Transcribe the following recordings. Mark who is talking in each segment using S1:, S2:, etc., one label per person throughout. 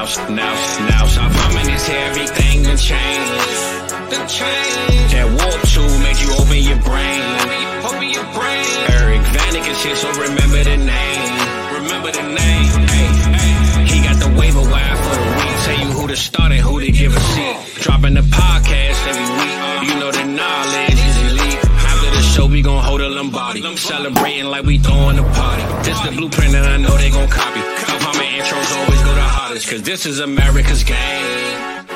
S1: Now, stop humming this here, everything done changed. That warp tool made you open your brain. Eric Vanek is here, so remember the name. Hey, he got the waiver wire for the week. Tell you who to start and who to give a seat. Dropping the podcast every week. You know the knowledge is elite. After the show, we gon' hold a Lombardi. Celebrating like we throwing a party. This the blueprint and I know they gon' copy. Come my intros always go the hardest, cause this is America's game.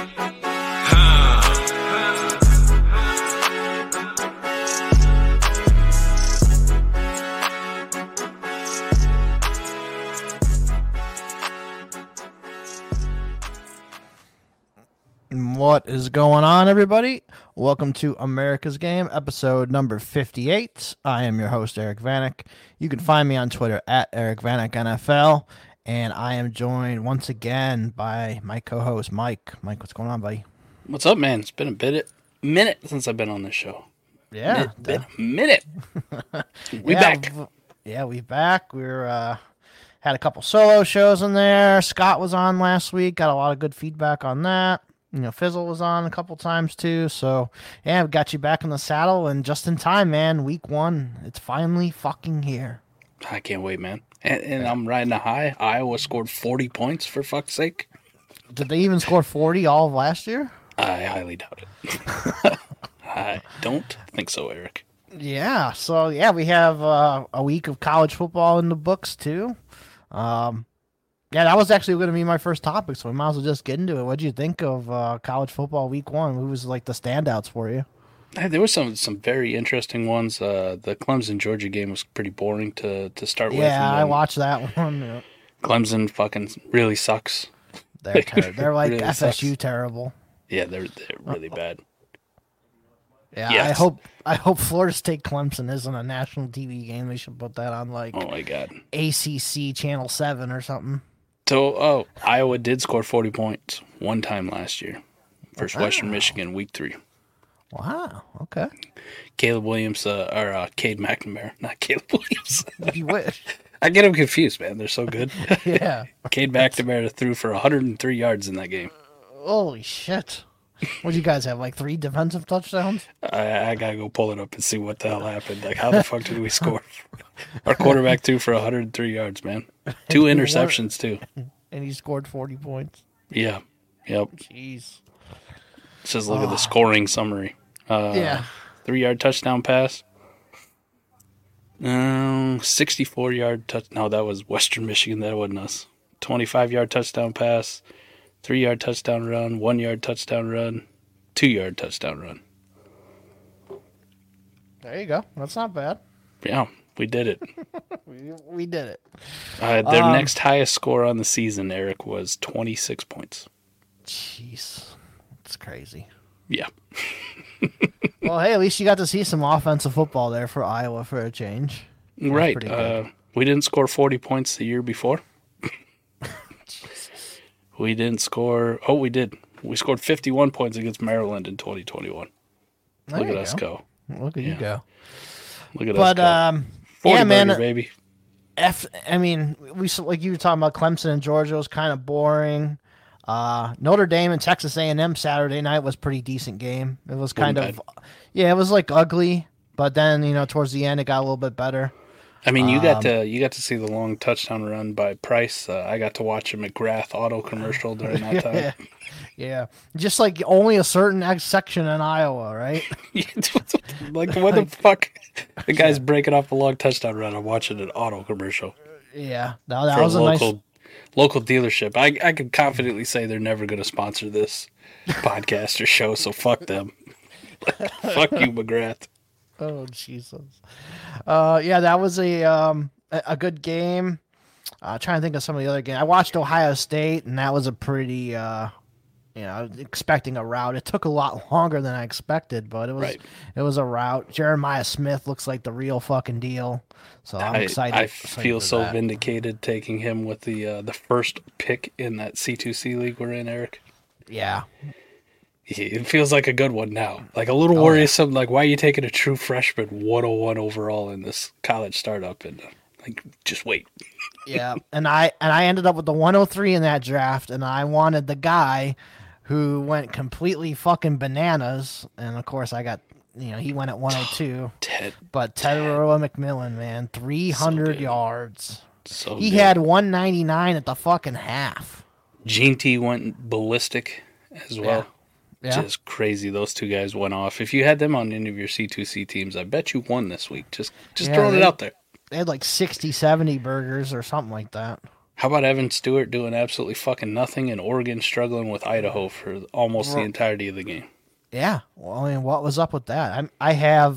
S2: What is going on, everybody? Welcome to America's Game, episode number 58. I am your host, Eric Vanek. You can find me on Twitter at Eric Vanek NFL, and I am joined once again by my co-host, Mike. Mike, what's going on, buddy?
S3: What's up, man? It's been a minute since I've been on this show.
S2: Yeah.
S3: Been a minute. We back.
S2: Yeah, we back. We're had a couple solo shows in there. Scott was on last week. Got a lot of good feedback on that. You know, Fizzle was on a couple times too. So, yeah, we got you back in the saddle and just in time, man. Week 1. It's finally fucking here.
S3: I can't wait, man. And I'm riding a high. Iowa scored 40 points, for fuck's sake.
S2: Did they even score 40 all of last year?
S3: I highly doubt it. I don't think so, Eric.
S2: Yeah. So, yeah, we have a week of college football in the books too. Yeah, that was actually going to be my first topic, so we might as well just get into it. What did you think of college football week 1? Who was like the standouts for you?
S3: There were some very interesting ones. The Clemson-Georgia game was pretty boring to start with.
S2: Yeah, I watched that one. Yeah.
S3: Clemson fucking really sucks.
S2: They're terrible. They're like
S3: really
S2: FSU
S3: sucks.
S2: Terrible.
S3: Yeah, they're really bad.
S2: Yeah,
S3: Yes.
S2: I hope Florida State Clemson isn't a national TV game. They should put that on like
S3: Oh, my God.
S2: ACC Channel 7 or something.
S3: So, Iowa did score 40 points one time last year versus Western Michigan, week 3.
S2: Wow. Okay.
S3: Caleb Williams, or Cade McNamara, not Caleb Williams.
S2: You wish.
S3: I get them confused, man. They're so good.
S2: Yeah.
S3: Cade McNamara threw for 103 yards in that game.
S2: Holy shit. What do you guys have? Like 3 defensive touchdowns?
S3: I gotta go pull it up and see what the hell happened. Like, how the fuck did we score? Our quarterback threw for 103 yards, man. 2 interceptions, too.
S2: And he scored 40 points.
S3: Yeah. Yep.
S2: Jeez.
S3: Just look at the scoring summary.
S2: Yeah.
S3: 3-yard touchdown pass. 64-yard touch. No, that was Western Michigan. That wasn't us. 25-yard touchdown pass. 3-yard touchdown run. 1-yard touchdown run. 2-yard touchdown run.
S2: There you go. That's not bad.
S3: Yeah, we did it.
S2: We did it.
S3: Their next highest score on the season, Eric, was 26 points.
S2: Jeez. That's crazy.
S3: Yeah.
S2: Well, hey, at least you got to see some offensive football there for Iowa for a change. That's
S3: Right.
S2: pretty good.
S3: We didn't score 40 points the year before. We didn't score. Oh, we did. We scored 51 points against Maryland in 2021. Look at us go.
S2: Look at you go.
S3: Look at us go. 40
S2: yeah, man,
S3: burger, baby.
S2: I mean, we like you were talking about Clemson and Georgia was kind of boring. Notre Dame and Texas A&M Saturday night was a pretty decent game. It was kind of, it was like ugly, but then towards the end it got a little bit better.
S3: I mean, you got to see the long touchdown run by Price. I got to watch a McGrath auto commercial during that time.
S2: Yeah, just like only a certain section in Iowa, right?
S3: Like, what the fuck? The guy's breaking off a long touchdown run. I'm watching an auto commercial.
S2: Yeah, that was a
S3: local dealership. I can confidently say they're never going to sponsor this podcast or show, so fuck them. Fuck you, McGrath.
S2: Oh, Jesus. Yeah, that was a good game. Trying to think of some of the other games. I watched Ohio State, and that was a pretty, expecting a rout. It took a lot longer than I expected, but it was a rout. Jeremiah Smith looks like the real fucking deal. So I'm excited.
S3: I feel so vindicated taking him with the first pick in that C2C league we're in, Eric.
S2: Yeah.
S3: It feels like a good one now. Like a little worrisome. Yeah. Like, why are you taking a true freshman 101 overall in this college startup? And Like, just wait.
S2: Yeah, and I ended up with the 103 in that draft, and I wanted the guy who went completely fucking bananas, and of course I got, he went at 102.
S3: Ted.
S2: But Teteroa McMillan, man, 300
S3: good.
S2: yards.
S3: So
S2: He
S3: good.
S2: had 199 at the fucking half.
S3: Gene T went ballistic as well.
S2: Yeah.
S3: Just crazy. Those two guys went off. If you had them on any of your C2C teams, I bet you won this week. Just throwing it out there.
S2: They had like 60, 70 burgers or something like that.
S3: How about Evan Stewart doing absolutely fucing nothing and Oregon struggling with Idaho for almost the entirety of the game?
S2: Yeah. Well, I mean, what was up with that? I have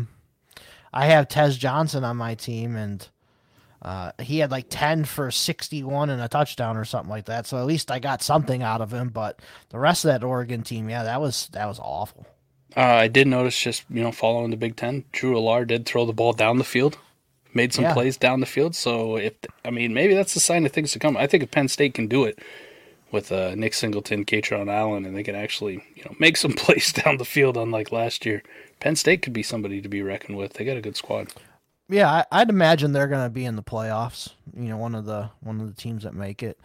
S2: Tez Johnson on my team, and he had like 10 for 61 and a touchdown or something like that. So at least I got something out of him. But the rest of that Oregon team, yeah, that was awful.
S3: I did notice, just following the Big Ten, Drew Allar did throw the ball down the field, made some plays down the field. So maybe that's a sign of things to come. I think if Penn State can do it with Nick Singleton, Katron Allen, and they can actually make some plays down the field, unlike last year, Penn State could be somebody to be reckoned with. They got a good squad.
S2: Yeah, I'd imagine they're going to be in the playoffs. One of the teams that make it.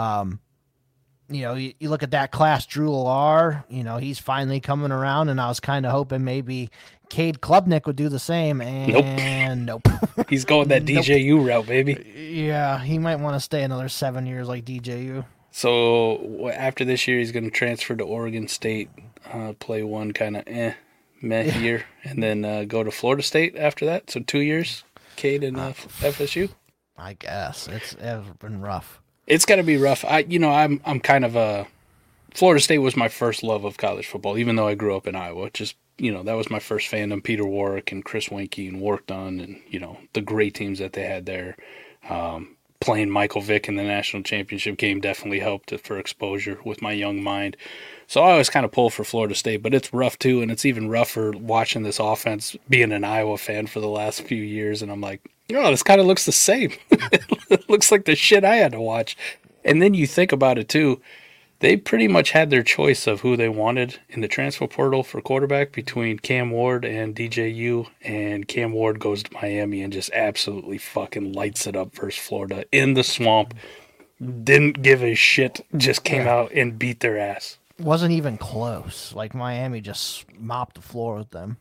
S2: You look at that class, Drew Allar. He's finally coming around, and I was kind of hoping maybe Cade Klubnik would do the same. And nope.
S3: He's going that DJU route, baby.
S2: Yeah, he might want to stay another 7 years like DJU.
S3: So after this year, he's going to transfer to Oregon State, play one kind of meh year, and then go to Florida State after that. So 2 years, Cade and FSU.
S2: I guess it's been rough.
S3: It's got to be rough. I'm kind of a Florida State was my first love of college football, even though I grew up in Iowa. Just that was my first fandom. Peter Warwick and Chris Weinke and Wark Dunn, and the great teams that they had there. Playing Michael Vick in the national championship game definitely helped for exposure with my young mind. So I always kind of pull for Florida State, but it's rough too, and it's even rougher watching this offense, being an Iowa fan for the last few years, and I'm like, this kind of looks the same. It looks like the shit I had to watch. And then you think about it too, they pretty much had their choice of who they wanted in the transfer portal for quarterback between Cam Ward and DJU, and Cam Ward goes to Miami and just absolutely fucking lights it up versus Florida in the swamp. Didn't give a shit, just came out and beat their ass.
S2: Wasn't even close. Like Miami just mopped the floor with them.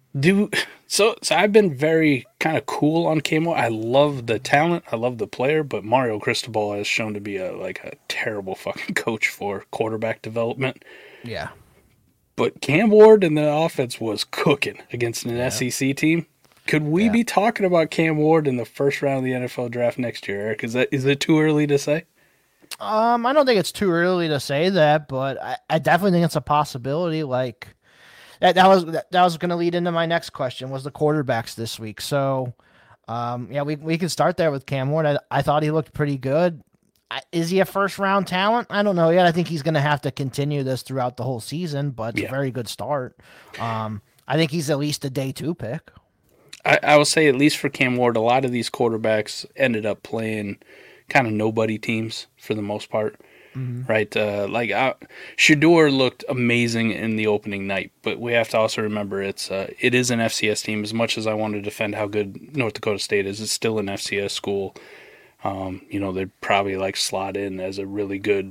S3: So I've been very kind of cool on Cam Ward. I love the talent, I love the player, but Mario Cristobal has shown to be a terrible fucking coach for quarterback development.
S2: Yeah.
S3: But Cam Ward in the offense was cooking against an SEC team. Could we be talking about Cam Ward in the first round of the NFL draft next year, Eric? Is it too early to say?
S2: I don't think it's too early to say that, but I definitely think it's a possibility. Like that was going to lead into my next question, was the quarterbacks this week. So, we can start there with Cam Ward. I thought he looked pretty good. Is he a first round talent? I don't know yet. I think he's going to have to continue this throughout the whole season, but it's a very good start. I think he's at least a day 2 pick.
S3: I will say, at least for Cam Ward, a lot of these quarterbacks ended up playing kind of nobody teams for the most part, right? Shedeur looked amazing in the opening night, but we have to also remember it is an FCS team. As much as I want to defend how good North Dakota State is, it's still an FCS school. They'd probably slot in as a really good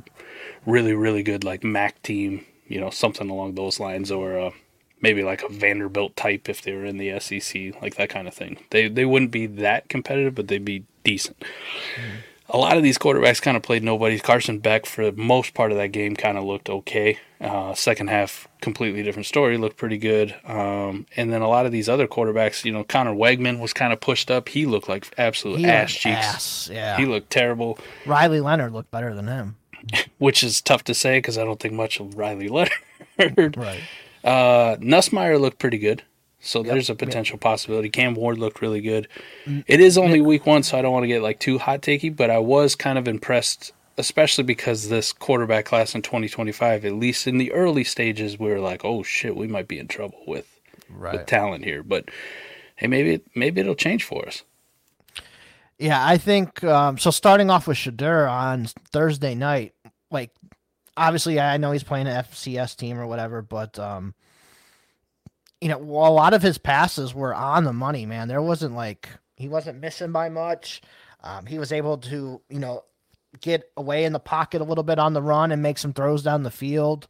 S3: MAC team, something along those lines, or maybe like a Vanderbilt type if they were in the SEC, like that kind of thing. They wouldn't be that competitive, but they'd be decent. A lot of these quarterbacks kind of played nobody. Carson Beck, for the most part of that game, kind of looked okay. Second half, completely different story, looked pretty good. And then a lot of these other quarterbacks, Connor Wegman was kind of pushed up. He looked like absolute ass cheeks.
S2: Yeah.
S3: He looked terrible.
S2: Riley Leonard looked better than him.
S3: Which is tough to say because I don't think much of Riley Leonard.
S2: Right.
S3: Nussmeier looked pretty good. So there's a potential possibility. Cam Ward looked really good. It is only week 1, so I don't want to get too hot takey, but I was kind of impressed, especially because this quarterback class in 2025, at least in the early stages, we were like, oh shit, we might be in trouble with talent here. But hey, maybe it'll change for us.
S2: Yeah, I think so. Starting off with Shedeur on Thursday night, obviously I know he's playing an FCS team or whatever, but a lot of his passes were on the money, man. There wasn't He wasn't missing by much. He was able to, get away in the pocket a little bit on the run and make some throws down the field.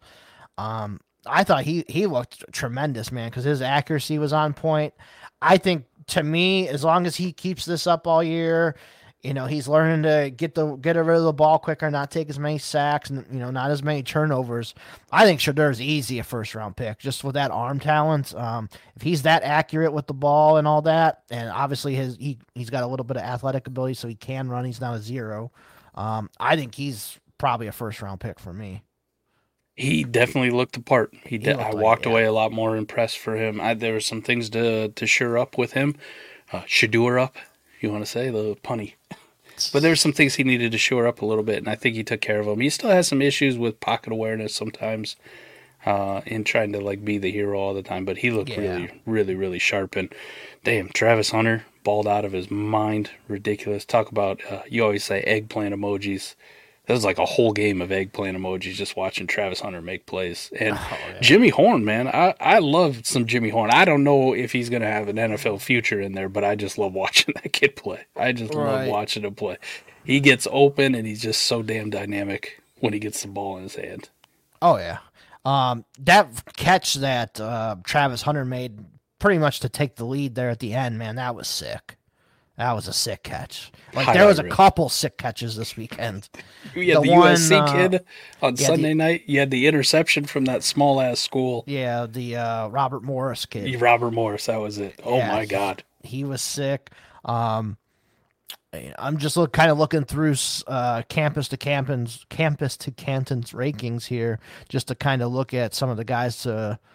S2: I thought he looked tremendous, man, because his accuracy was on point. I think, to me, as long as he keeps this up all year, he's learning to get rid of the ball quicker, not take as many sacks, and not as many turnovers. I think Shadeur's easy a first-round pick, just with that arm talent. If he's that accurate with the ball and all that, and obviously he's got a little bit of athletic ability, so he can run. He's not a zero. I think he's probably a first-round pick for me.
S3: He definitely looked the part. I walked away a lot more impressed for him. There were some things to shore up with him. Shedeur up, you want to say, the punny. But there's some things he needed to shore up a little bit, and I think he took care of them. He still has some issues with pocket awareness sometimes in trying to be the hero all the time, but he looked really, really, really sharp. And damn, Travis Hunter balled out of his mind. Ridiculous. Talk about, you always say eggplant emojis. That was like a whole game of eggplant emojis just watching Travis Hunter make plays. And Jimmy Horn, man, I love some Jimmy Horn. I don't know if he's going to have an NFL future in there, but I just love watching that kid play. I just love watching him play. He gets open, and he's just so damn dynamic when he gets the ball in his hand.
S2: Oh, yeah. That catch that Travis Hunter made pretty much to take the lead there at the end, man, that was sick. That was a sick catch. There was a couple sick catches this weekend.
S3: You had the USC kid on Sunday night. You had the interception from that small-ass school.
S2: Yeah, the Robert Morris kid.
S3: Robert Morris, that was it. Oh, my God.
S2: He was sick. I'm just looking through Campus to Canton's rankings here, just to kind of look at some of the guys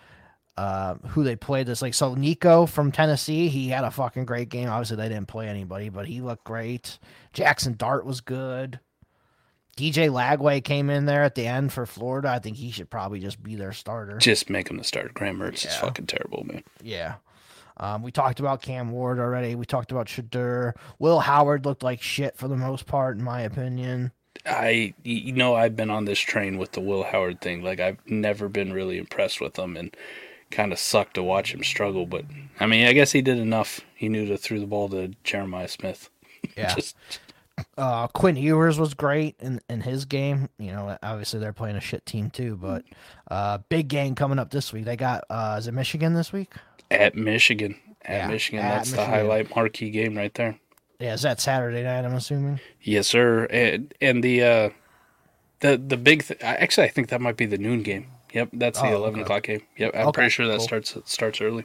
S2: who they played this. So Nico from Tennessee, he had a fucking great game. Obviously they didn't play anybody, but he looked great. Jackson Dart was good. DJ Lagway came in there at the end for Florida. I think he should probably just be their starter.
S3: Just make him the starter. Graham Mertz is fucking terrible, man.
S2: Yeah. We talked about Cam Ward already. We talked about Shedeur. Will Howard looked like shit for the most part, in my opinion.
S3: I've been on this train with the Will Howard thing. I've never been really impressed with him, and kind of sucked to watch him struggle, but I mean, I guess he did enough. He knew to throw the ball to Jeremiah Smith.
S2: Yeah. Quinn Ewers was great in his game. Obviously they're playing a shit team too, but big game coming up this week. They got is it Michigan this week?
S3: At Michigan. That's the highlight marquee game right there.
S2: Yeah, is that Saturday night, I'm assuming?
S3: Yes, sir. And the big actually, I think that might be the noon game. Yep, that's the 11 o'clock game. Yep, I'm pretty sure that starts early.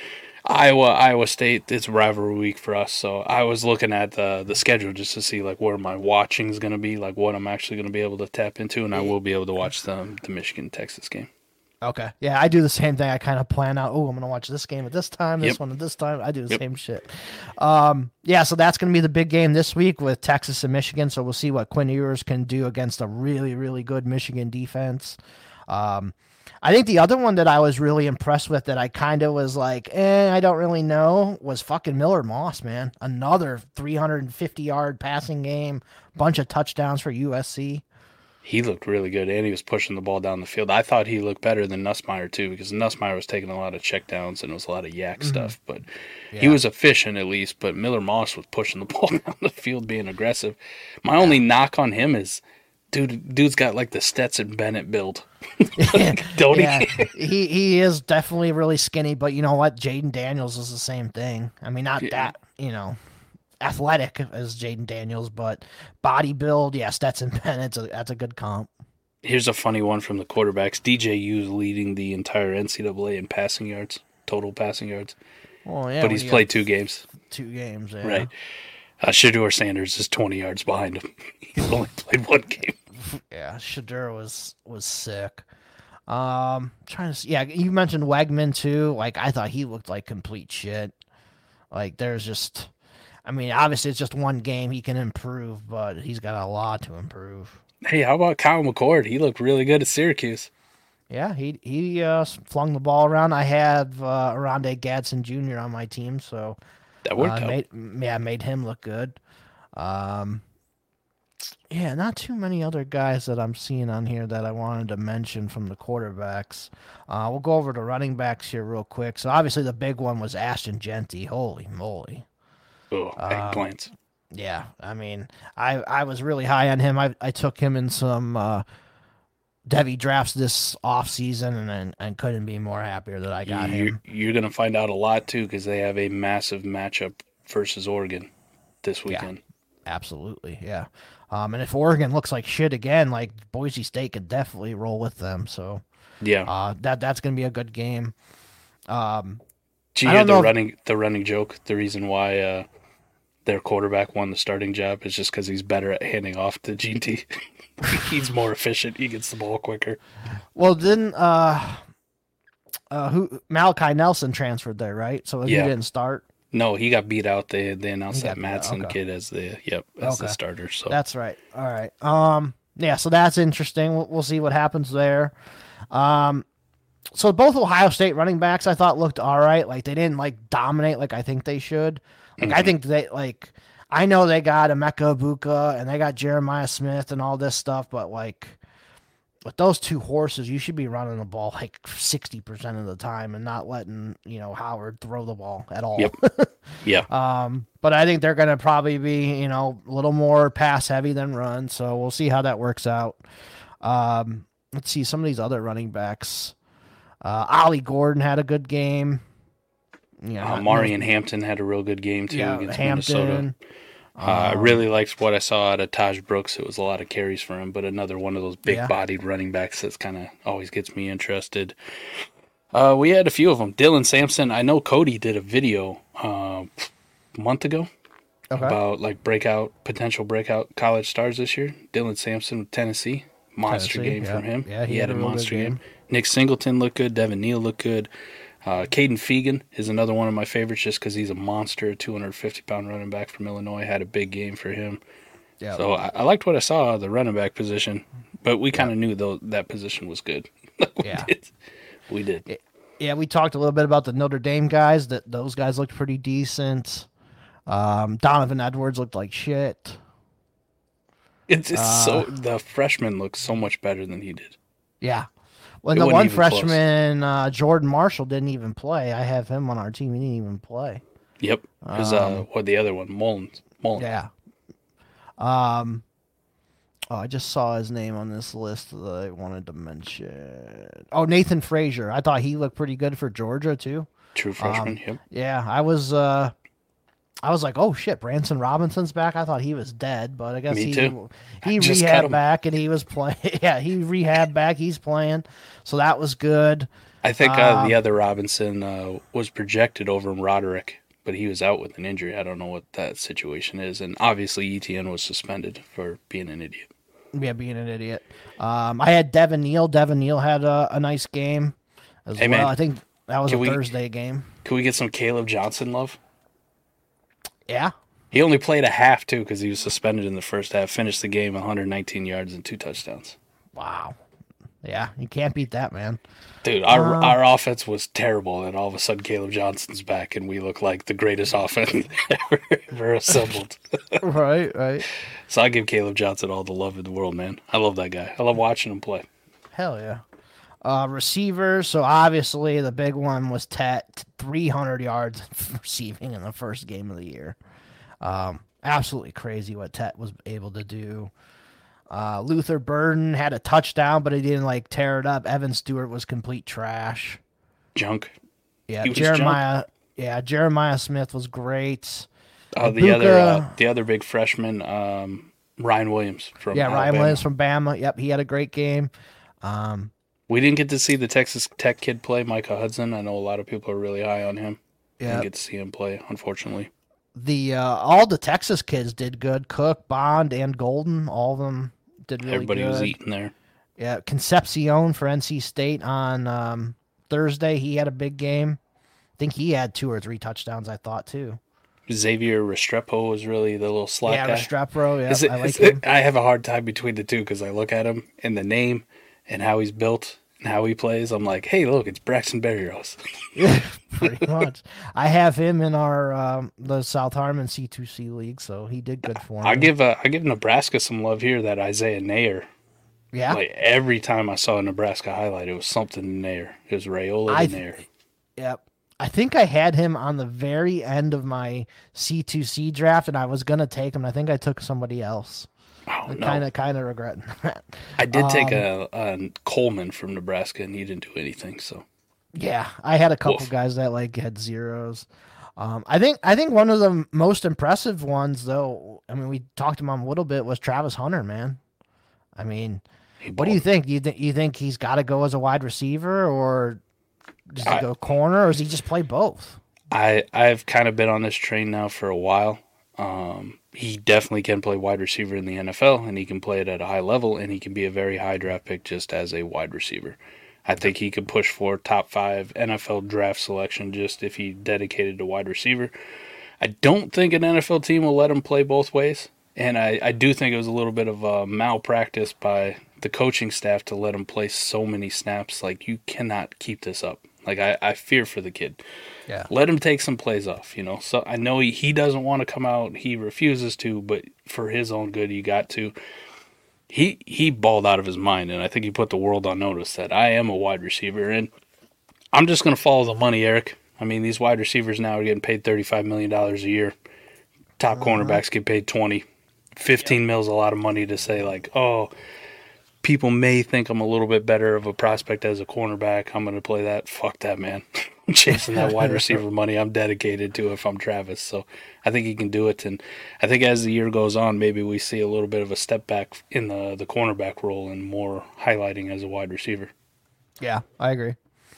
S3: Iowa State, it's rivalry week for us, so I was looking at the schedule just to see where my watching is going to be, what I'm actually going to be able to tap into, and I will be able to watch the Michigan-Texas game.
S2: Okay. Yeah, I do the same thing. I kind of plan out, I'm going to watch this game at this time, this one at this time. I do the same shit. So that's going to be the big game this week with Texas and Michigan, so we'll see what Quinn Ewers can do against a really, really good Michigan defense. I think the other one that I was really impressed with that I kind of was I don't really know, was fucking Miller Moss, man. Another 350-yard passing game, bunch of touchdowns for USC.
S3: He looked really good, and he was pushing the ball down the field. I thought he looked better than Nussmeier, too, because Nussmeier was taking a lot of checkdowns and it was a lot of yak stuff. But he was efficient, at least, but Miller Moss was pushing the ball down the field, being aggressive. My only knock on him is, dude's got the Stetson Bennett build. Don't he?
S2: He is definitely really skinny, but you know what? Jaden Daniels is the same thing. I mean, not that, athletic as Jaden Daniels, but body build, Stetson Bennett, that's a good comp.
S3: Here's a funny one from the quarterbacks. DJU is leading the entire NCAA in passing yards, total passing yards.
S2: Well, yeah,
S3: but he's played 2 games.
S2: 2 games, yeah.
S3: Right. Shedeur Sanders is 20 yards behind him. He's only played 1 game.
S2: Yeah, Shedeur was sick. Trying to see, you mentioned Wegman too. I thought he looked like complete shit. There's just, obviously it's just 1 game. He can improve, but he's got a lot to improve.
S3: Hey, how about Kyle McCord? He looked really good at Syracuse.
S2: Yeah, he flung the ball around. I have Aronde Gadsden Jr. on my team, so
S3: that worked out.
S2: Made him look good. Not too many other guys that I'm seeing on here that I wanted to mention from the quarterbacks. We'll go over to running backs here real quick. So obviously the big one was Ashton Jeanty. Holy moly.
S3: Oh, eggplants.
S2: Yeah, I mean, I was really high on him. I took him in some Devi drafts this off season, and couldn't be more happier that I got him.
S3: You're going to find out a lot, too, because they have a massive matchup versus Oregon this weekend.
S2: Yeah, absolutely, yeah. And if Oregon looks like shit again, like Boise State could definitely roll with them. So
S3: yeah,
S2: that's going to be a good game.
S3: Did you hear the running joke? The reason why their quarterback won the starting job is just because he's better at handing off to GT. He's more efficient. He gets the ball quicker.
S2: Well, didn't Malachi Nelson transferred there, right? So he didn't start.
S3: No, he got beat out. They announced that Matson kid as the starter. So
S2: that's right. All right. Yeah. So that's interesting. We'll see what happens there. So both Ohio State running backs I thought looked all right. Like they didn't like dominate like I think they should. Like I think they like. I know they got Emeka Ibuka and they got Jeremiah Smith and all this stuff, but like with those two horses, you should be running the ball like 60% of the time and not letting, Howard throw the ball at all.
S3: Yep. Yeah.
S2: But I think they're going to probably be, a little more pass heavy than run. So we'll see how that works out. Let's see some of these other running backs. Ollie Gordon had a good game.
S3: Marion Hampton had a real good game too against
S2: Hampton.
S3: Minnesota. I really liked what I saw out of Taj Brooks. It was a lot of carries for him, but another one of those big-bodied running backs that's kind of always gets me interested. We had a few of them. Dylan Sampson. I know Cody did a video a month ago about like potential breakout college stars this year. Dylan Sampson with Tennessee. Monster game from him.
S2: Yeah, he had a monster game.
S3: Nick Singleton looked good. Devin Neal looked good. Caden Fegan is another one of my favorites just because he's a monster, a 250-pound running back from Illinois. Had a big game for him. Yeah. So I liked what I saw of the running back position, but we kind of knew that position was good. We did.
S2: Yeah, we talked a little bit about the Notre Dame guys. Those guys looked pretty decent. Donovan Edwards looked like shit.
S3: It's the freshman looks so much better than he did.
S2: Yeah. When the one freshman, Jordan Marshall, didn't even play. I have him on our team. He didn't even play.
S3: Yep. Because the other one? Mullins.
S2: Yeah. I just saw his name on this list that I wanted to mention. Oh, Nathan Frazier. I thought he looked pretty good for Georgia, too.
S3: True freshman, yep.
S2: Yeah, I was like, oh, shit, Branson Robinson's back. I thought he was dead, but I guess he rehabbed back and he was playing. Yeah, he rehabbed back. He's playing. So that was good.
S3: I think the other Robinson was projected over Roderick, but he was out with an injury. I don't know what that situation is. And obviously ETN was suspended for being an idiot.
S2: Yeah, being an idiot. I had Devin Neal. Devin Neal had a nice game as well. Man, I think that was a Thursday game.
S3: Can we get some Caleb Johnson love?
S2: Yeah.
S3: He only played a half, too, because he was suspended in the first half. Finished the game 119 yards and 2 touchdowns.
S2: Wow. Yeah, you can't beat that, man.
S3: Dude, our offense was terrible, and all of a sudden Caleb Johnson's back, and we look like the greatest offense ever assembled.
S2: Right.
S3: So I give Caleb Johnson all the love in the world, man. I love that guy. I love watching him play.
S2: Hell yeah. Receivers, so obviously the big one was Tet, 300 yards receiving in the first game of the year. Absolutely crazy what Tet was able to do. Luther Burden had a touchdown, but he didn't tear it up. Evan Stewart was complete trash.
S3: Junk.
S2: Yeah, Jeremiah. Yeah, Jeremiah Smith was great.
S3: The other big freshman, Ryan Williams from Alabama.
S2: Ryan Williams from Bama. Yep, he had a great game.
S3: We didn't get to see the Texas Tech kid play, Micah Hudson. I know a lot of people are really high on him. Didn't get to see him play, unfortunately.
S2: All the Texas kids did good. Cook, Bond, and Golden, all of them did really
S3: Everybody
S2: good.
S3: was eating there.
S2: Yeah, Concepcion for NC State on Thursday. He had a big game. I think he had 2 or 3 touchdowns, I thought, too.
S3: Xavier Restrepo was really the little slot guy.
S2: Restrepo, yeah. I like him.
S3: I have a hard time between the two because I look at him and the name and how he's built and how he plays. I'm like, hey, look, it's Braxton Berrios.
S2: Yeah, pretty much. I have him in our the South Harmon C2C league, so he did good for me.
S3: I give Nebraska some love here. That Isaiah Nair.
S2: Yeah.
S3: Every time I saw a Nebraska highlight, it was something Nair. It was Rayola Nair.
S2: Yep. I think I had him on the very end of my C2C draft, and I was gonna take him. I think I took somebody else.
S3: Oh
S2: I'm
S3: no,
S2: kind of regretting that.
S3: I did take a Coleman from Nebraska, and he didn't do anything. So
S2: Yeah, I had a couple
S3: Woof.
S2: guys that like had zeros. I think one of the most impressive ones, though. I mean, we talked about him a little bit. Was Travis Hunter, man? I mean,
S3: he
S2: what do you
S3: balled.
S2: think? You think he's got to go as a wide receiver, or does he
S3: I,
S2: go corner, or does he just play both?
S3: I've kind of been on this train now for a while. He definitely can play wide receiver in the NFL, and he can play it at a high level, and he can be a very high draft pick just as a wide receiver. I think he could push for top 5 NFL draft selection just if he dedicated to wide receiver. I don't think an NFL team will let him play both ways, and I do think it was a little bit of a malpractice by the coaching staff to let him play so many snaps. Like, you cannot keep this up. Like, I fear for the kid.
S2: Yeah.
S3: Let him take some plays off, you know. So I know he doesn't want to come out. He refuses to, but for his own good, you got to. He balled out of his mind, and I think he put the world on notice that I am a wide receiver, and I'm just going to follow the money, Eric. I mean, these wide receivers now are getting paid $35 million a year. Top cornerbacks get paid 20. 15 mil is a lot of money to say, like, oh, people may think I'm a little bit better of a prospect as a cornerback. I'm going to play that. Fuck that, man. I'm chasing that wide receiver money. I'm dedicated to it if I'm Travis. So I think he can do it. And I think as the year goes on, maybe we see a little bit of a step back in the cornerback role and more highlighting as a wide receiver.
S2: Yeah, I agree.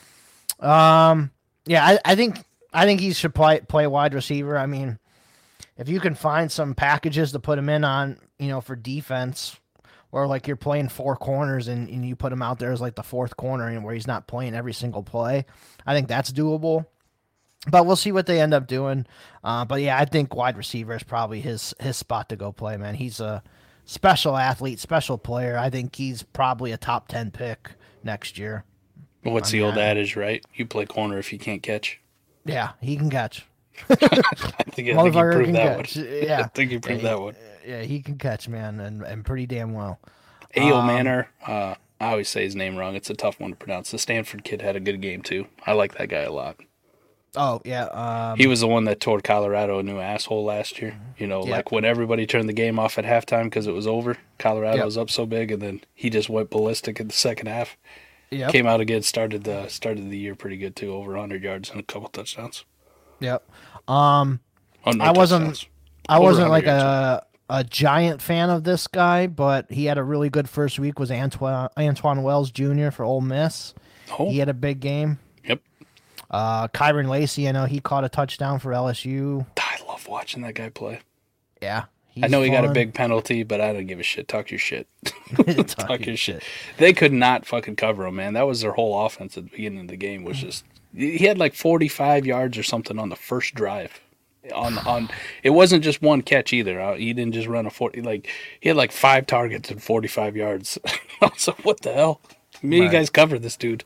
S2: Yeah, I think he should play wide receiver. I mean, if you can find some packages to put him in on, for defense, or like you're playing 4 corners and you put him out there as like the 4th corner and where he's not playing every single play, I think that's doable. But we'll see what they end up doing. But yeah, I think wide receiver is probably his spot to go play, man. He's a special athlete, special player. I think he's probably a top 10 pick next year.
S3: What's the old adage, right? You play corner if you can't catch.
S2: Yeah, he can catch.
S3: I think you
S2: Motherfucker
S3: proved
S2: can
S3: that
S2: catch.
S3: one.
S2: Yeah.
S3: I think you proved that one.
S2: Yeah, he can catch, man, and pretty damn well.
S3: Ayo Manor, I always say his name wrong. It's a tough one to pronounce. The Stanford kid had a good game, too. I like that guy a lot.
S2: Oh, yeah.
S3: He was the one that tore Colorado a new asshole last year. Like when everybody turned the game off at halftime because it was over, Colorado was up so big, and then he just went ballistic in the second half.
S2: Yep.
S3: Came out again, started the year pretty good, too, over 100 yards and a couple touchdowns.
S2: Yep.
S3: Oh, no
S2: I wasn't
S3: touchdowns.
S2: I
S3: Over
S2: wasn't
S3: 100
S2: like
S3: yards.
S2: a giant fan of this guy, but he had a really good first week. Was Antoine Wells Jr. for Ole Miss.
S3: Oh,
S2: He had a big game.
S3: yep.
S2: Kyron Lacey, I know he caught a touchdown for LSU.
S3: I love watching that guy play.
S2: Yeah.
S3: I know he got a
S2: fun.
S3: big penalty, but I don't give a shit. Talk your shit.
S2: Talk
S3: your shit. They could not fucking cover him, man. That was their whole offense at the beginning of the game. Was just he had like 45 yards or something on the first drive. On it wasn't just one catch either. He didn't just run a 40. Like he had like 5 targets and 45 yards. I was like, what the hell? You guys cover this dude.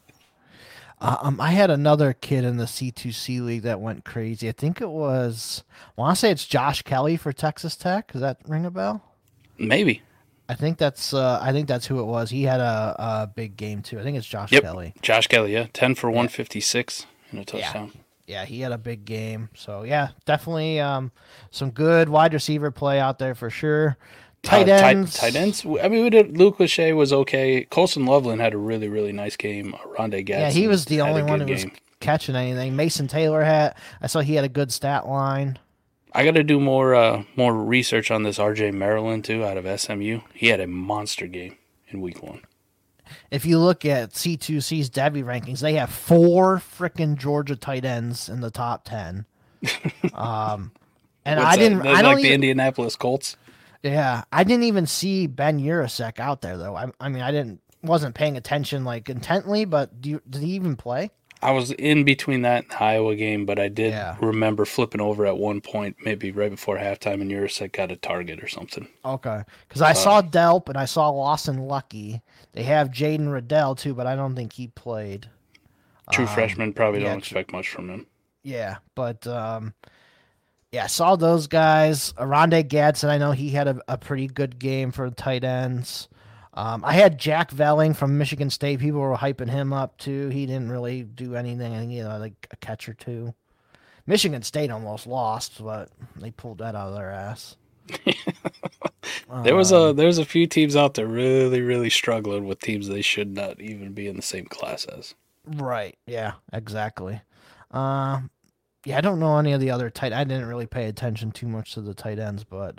S2: I had another kid in the C2C league that went crazy. I think it was, I want to say it's Josh Kelly for Texas Tech. Does that ring a bell?
S3: Maybe.
S2: I think that's who it was. He had a big game too. I think it's Josh
S3: Yep.
S2: Kelly.
S3: Josh Kelly, yeah. 10 for 156 and a touchdown.
S2: Yeah, he had a big game. So yeah, definitely some good wide receiver play out there for sure. Tight ends.
S3: Tight ends. I mean, we did. Luke Lachey was okay. Colson Loveland had a really, really nice game. Rondé Gadsden.
S2: Yeah, he was the
S3: had
S2: only
S3: a
S2: one
S3: good
S2: who was
S3: game.
S2: catching anything. Mason Taylor I saw he had a good stat line.
S3: I got to do more research on this R.J. Maryland too, out of SMU. He had a monster game in Week 1.
S2: If you look at C2C's Devy rankings, they have 4 freaking Georgia tight ends in the top 10. And I didn't. I don't
S3: like the
S2: even,
S3: Indianapolis Colts.
S2: Yeah, I didn't even see Ben Urasek out there though. I mean, wasn't paying attention like intently, but did he even play?
S3: I was in between that and the Iowa game, but I did
S2: Yeah.
S3: remember flipping over at one point, maybe right before halftime, and Urasek got a target or something.
S2: Okay, because I saw Delp and I saw Lawson Lucky. They have Jaden Riddell too, but I don't think he played.
S3: True freshman, probably
S2: yeah,
S3: don't expect much from him.
S2: Yeah, but yeah, I saw those guys. Rondé Gadsden, I know he had a pretty good game for tight ends. I had Jack Velling from Michigan State. People were hyping him up too. He didn't really do anything, like a catch or two. Michigan State almost lost, but they pulled that out of their ass.
S3: There's a few teams out there really, really struggling with teams they should not even be in the same class as.
S2: Right. Yeah, exactly. Yeah, I don't know any of the other tight. I didn't really pay attention too much to the tight ends, but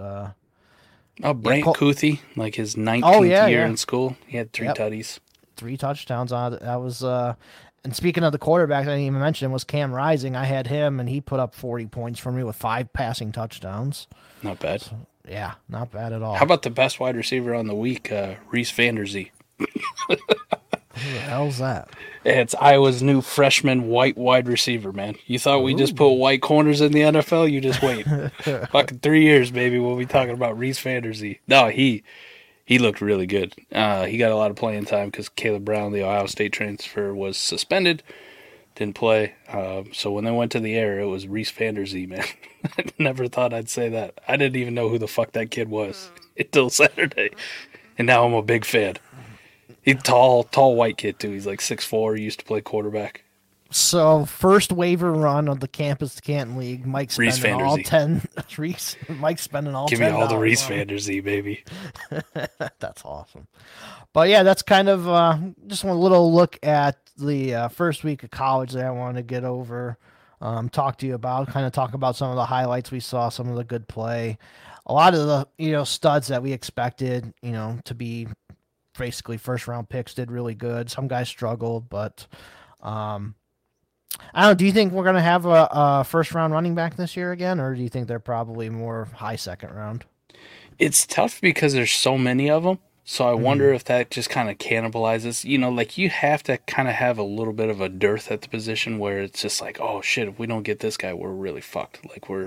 S3: Brant Kuthi, like his 19th year in school, he had 3 tutties,
S2: 3 touchdowns on it. That was and speaking of the quarterback, I didn't even mention was Cam Rising. I had him, and he put up 40 points for me with 5 passing touchdowns.
S3: Not bad.
S2: So, yeah, not bad at all.
S3: How about the best wide receiver on the week, Reese Vanderzee?
S2: Who the hell's that?
S3: It's Iowa's new freshman white wide receiver, man. You thought we just put white corners in the NFL? You just wait. Fucking 3 years, baby, we'll be talking about Reese Vanderzee. No, he looked really good. He got a lot of playing time because Caleb Brown, the Ohio State transfer, was suspended. Didn't play. So when they went to the air, it was Reese Vanderzee, man. I never thought I'd say that. I didn't even know who the fuck that kid was until Saturday. And now I'm a big fan. He's tall white kid, too. He's like 6'4", he used to play quarterback.
S2: So, first waiver run of the Campus to Canton League. Mike's spending all 10. Mike's spending all 10.
S3: Give me all the Reese Vanderzee, baby.
S2: That's awesome. But yeah, that's kind of just a little look at the first week of college that I wanted to get over, talk to you about, kind of talk about some of the highlights we saw, some of the good play. A lot of the, studs that we expected, to be basically first round picks did really good. Some guys struggled, but I don't know. Do you think we're going to have a first round running back this year again, or do you think they're probably more high second round?
S3: It's tough because there's so many of them. So I wonder if that just kind of cannibalizes. You have to kind of have a little bit of a dearth at the position where it's just like, oh shit, if we don't get this guy, we're really fucked.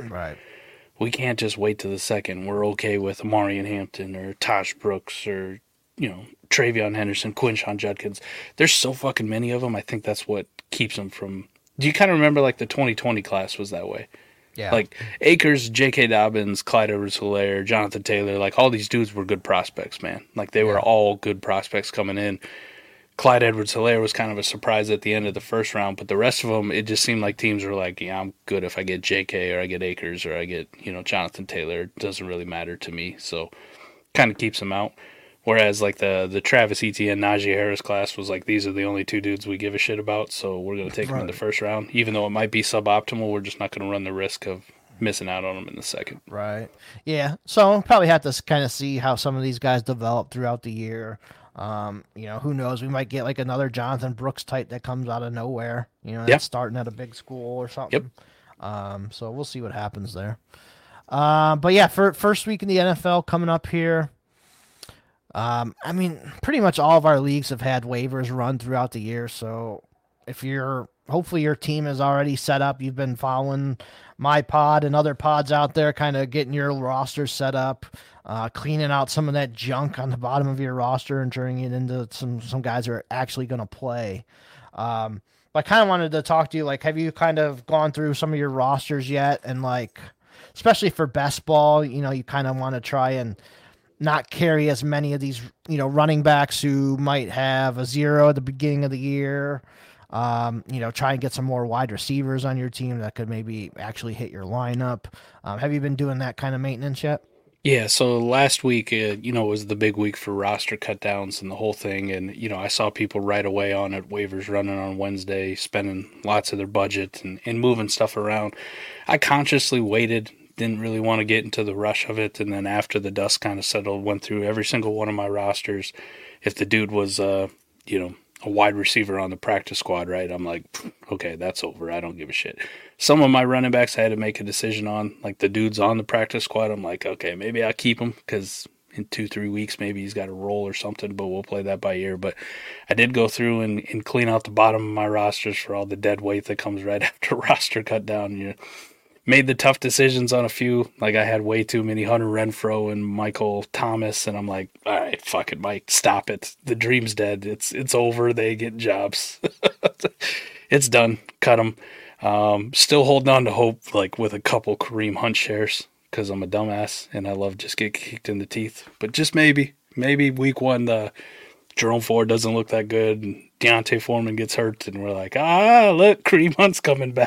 S3: We can't just wait to the second. We're okay with Amarian Hampton or Tosh Brooks or Travion Henderson, Quinshon Judkins. There's so fucking many of them. I think that's what keeps them from. Do you kind of remember like the 2020 class was that way?
S2: Yeah.
S3: Like Akers, J.K. Dobbins, Clyde Edwards-Helaire, Jonathan Taylor, like all these dudes were good prospects, man. Like they were all good prospects coming in. Clyde Edwards-Helaire was kind of a surprise at the end of the first round, but the rest of them, it just seemed like teams were like, yeah, I'm good if I get J.K. or I get Akers or I get, Jonathan Taylor. It doesn't really matter to me. So kind of keeps them out. Whereas like the Travis Etienne, Najee Harris class was like, these are the only 2 dudes we give a shit about, so we're going to take them in the first round. Even though it might be suboptimal, we're just not going to run the risk of missing out on them in the second.
S2: Right. Yeah. So probably have to kind of see how some of these guys develop throughout the year. Who knows? We might get like another Jonathan Brooks type that comes out of nowhere. That's starting at a big school or something. Yep. So we'll see what happens there. But yeah, for first week in the NFL coming up here. Pretty much all of our leagues have had waivers run throughout the year. So hopefully your team is already set up. You've been following my pod and other pods out there, kind of getting your roster set up, cleaning out some of that junk on the bottom of your roster and turning it into some guys who are actually going to play. But I kind of wanted to talk to you, like, have you kind of gone through some of your rosters yet? And like, especially for best ball, you kind of want to try and not carry as many of these, running backs who might have a 0 at the beginning of the year. Try and get some more wide receivers on your team that could maybe actually hit your lineup. Have you been doing that kind of maintenance yet?
S3: Yeah, so last week, was the big week for roster cutdowns and the whole thing. And, I saw people right away on it, waivers running on Wednesday, spending lots of their budget and moving stuff around. I consciously waited. Didn't really want to get into the rush of it, and then after the dust kind of settled, went through every single one of my rosters. If the dude was, a wide receiver on the practice squad, right, I'm like, okay, that's over. I don't give a shit. Some of my running backs I had to make a decision on, like the dudes on the practice squad. I'm like, okay, maybe I'll keep him because in 2-3 weeks maybe he's got a roll or something, but we'll play that by ear. But I did go through and clean out the bottom of my rosters for all the dead weight that comes right after roster cut down. Made the tough decisions on a few. Like I had way too many Hunter Renfrow and Michael Thomas, and I'm like, all right, fuck it, Mike, stop it. The dream's dead. It's over. They get jobs. It's done. Cut them. Still holding on to hope, like with a couple Kareem Hunt shares, because I'm a dumbass and I love just get kicked in the teeth. But just maybe maybe week one, the Jerome Ford doesn't look that good, and Deontay Foreman gets hurt, and we're like, look, Kareem Hunt's coming back.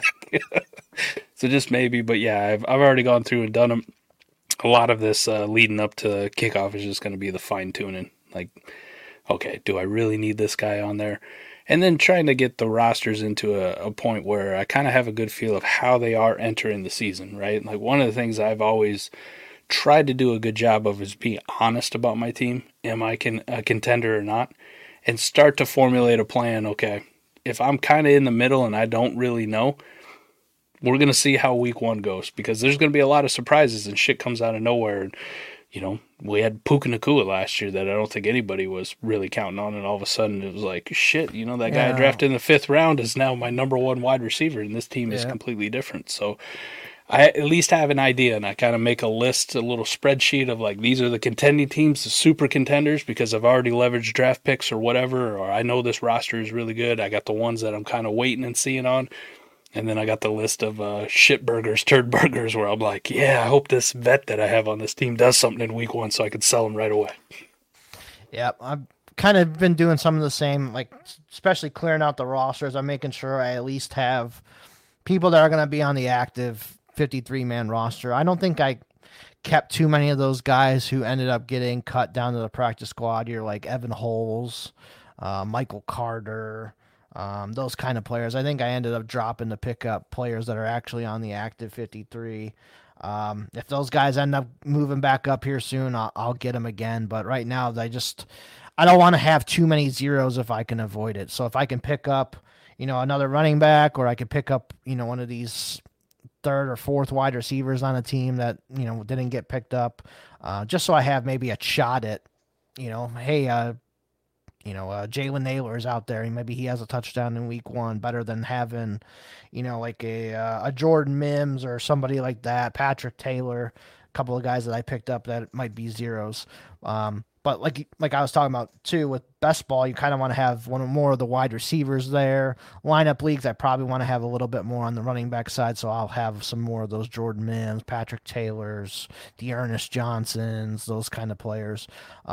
S3: So just maybe, but yeah, I've already gone through and done them. A lot of this leading up to kickoff is just going to be the fine tuning. Like, okay, do I really need this guy on there? And then trying to get the rosters into a point where I kind of have a good feel of how they are entering the season, right? Like, one of the things I've always tried to do a good job of is be honest about my team. Am I a contender or not? And start to formulate a plan. Okay, if I'm kind of in the middle and I don't really know, we're going to see how week one goes, because there's going to be a lot of surprises and shit comes out of nowhere. And, you know, we had Puka Nacua last year that I don't think anybody was really counting on, and all of a sudden it was like, shit, you know, that guy I drafted in the 5th round is now my number 1 wide receiver, and this team is completely different. So I at least have an idea, and I kind of make a list, a little spreadsheet of like, these are the contending teams, the super contenders, because I've already leveraged draft picks or whatever, or I know this roster is really good. I got the ones that I'm kind of waiting and seeing on. And then I got the list of shit burgers, turd burgers, where I'm like, yeah, I hope this vet that I have on this team does something in week one so I can sell him right away.
S2: Yeah, I've kind of been doing some of the same, like especially clearing out the rosters. I'm making sure I at least have people that are going to be on the active 53-man roster. I don't think I kept too many of those guys who ended up getting cut down to the practice squad here, like Evan Holes, Michael Carter, those kind of players. I think I ended up dropping to pick up players that are actually on the active 53. If those guys end up moving back up here soon, I'll get them again. But right now, I don't want to have too many zeros if I can avoid it. So if I can pick up, you know, another running back, or I could pick up, you know, one of these 3rd or 4th wide receivers on a team that, you know, didn't get picked up, just so I have maybe a shot at, you know, hey, Jalen Naylor is out there, and maybe he has a touchdown in week one, better than having, you know, like a Jordan Mims or somebody like that, Patrick Taylor, a couple of guys that I picked up that might be zeros. But like I was talking about too, with best ball, you kind of want to have one or more of the wide receivers there. Lineup leagues, I probably want to have a little bit more on the running back side, so I'll have some more of those Jordan Mims, Patrick Taylors, Dearness Johnsons, those kind of players.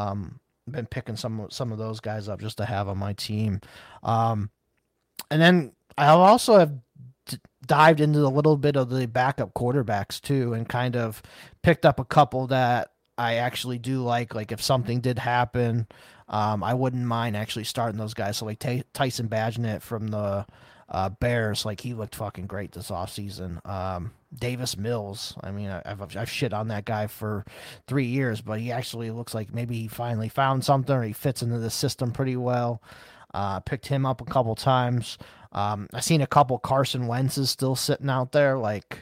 S2: Been picking some of those guys up just to have on my team. And then I also have dived into a little bit of the backup quarterbacks too, and kind of picked up a couple that I actually do like if something did happen, I wouldn't mind actually starting those guys. So like Tyson Bagent from the Bears, like he looked fucking great this offseason. Davis Mills, I mean, I've shit on that guy for 3 years, but he actually looks like maybe he finally found something, or he fits into the system pretty well. Picked him up a couple times. I've seen a couple Carson Wentz's still sitting out there, like,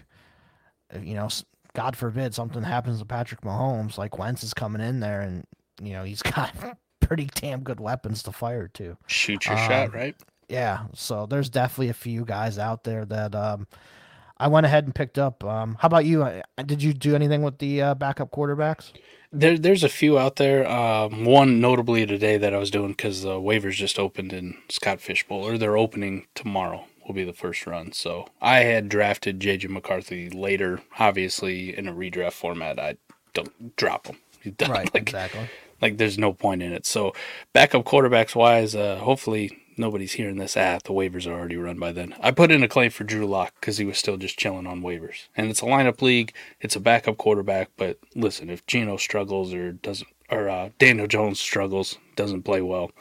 S2: you know, God forbid something happens to Patrick Mahomes, like Wentz is coming in there, and, you know, he's got pretty damn good weapons to fire to.
S3: Shoot your shot, right?
S2: Yeah, so there's definitely a few guys out there that I went ahead and picked up. How about you? Did you do anything with the backup quarterbacks?
S3: There's a few out there. One notably today that I was doing, because the waivers just opened in Scott Fishbowl, or they're opening tomorrow, will be the first run. So I had drafted J.J. McCarthy later, obviously in a redraft format. I don't drop him.
S2: Right, exactly.
S3: Like there's no point in it. So backup quarterbacks wise, hopefully nobody's hearing this. The waivers are already run by then. I put in a claim for Drew Lock because he was still just chilling on waivers. And it's a lineup league. It's a backup quarterback. But listen, if Geno struggles or Daniel Jones struggles, doesn't play well,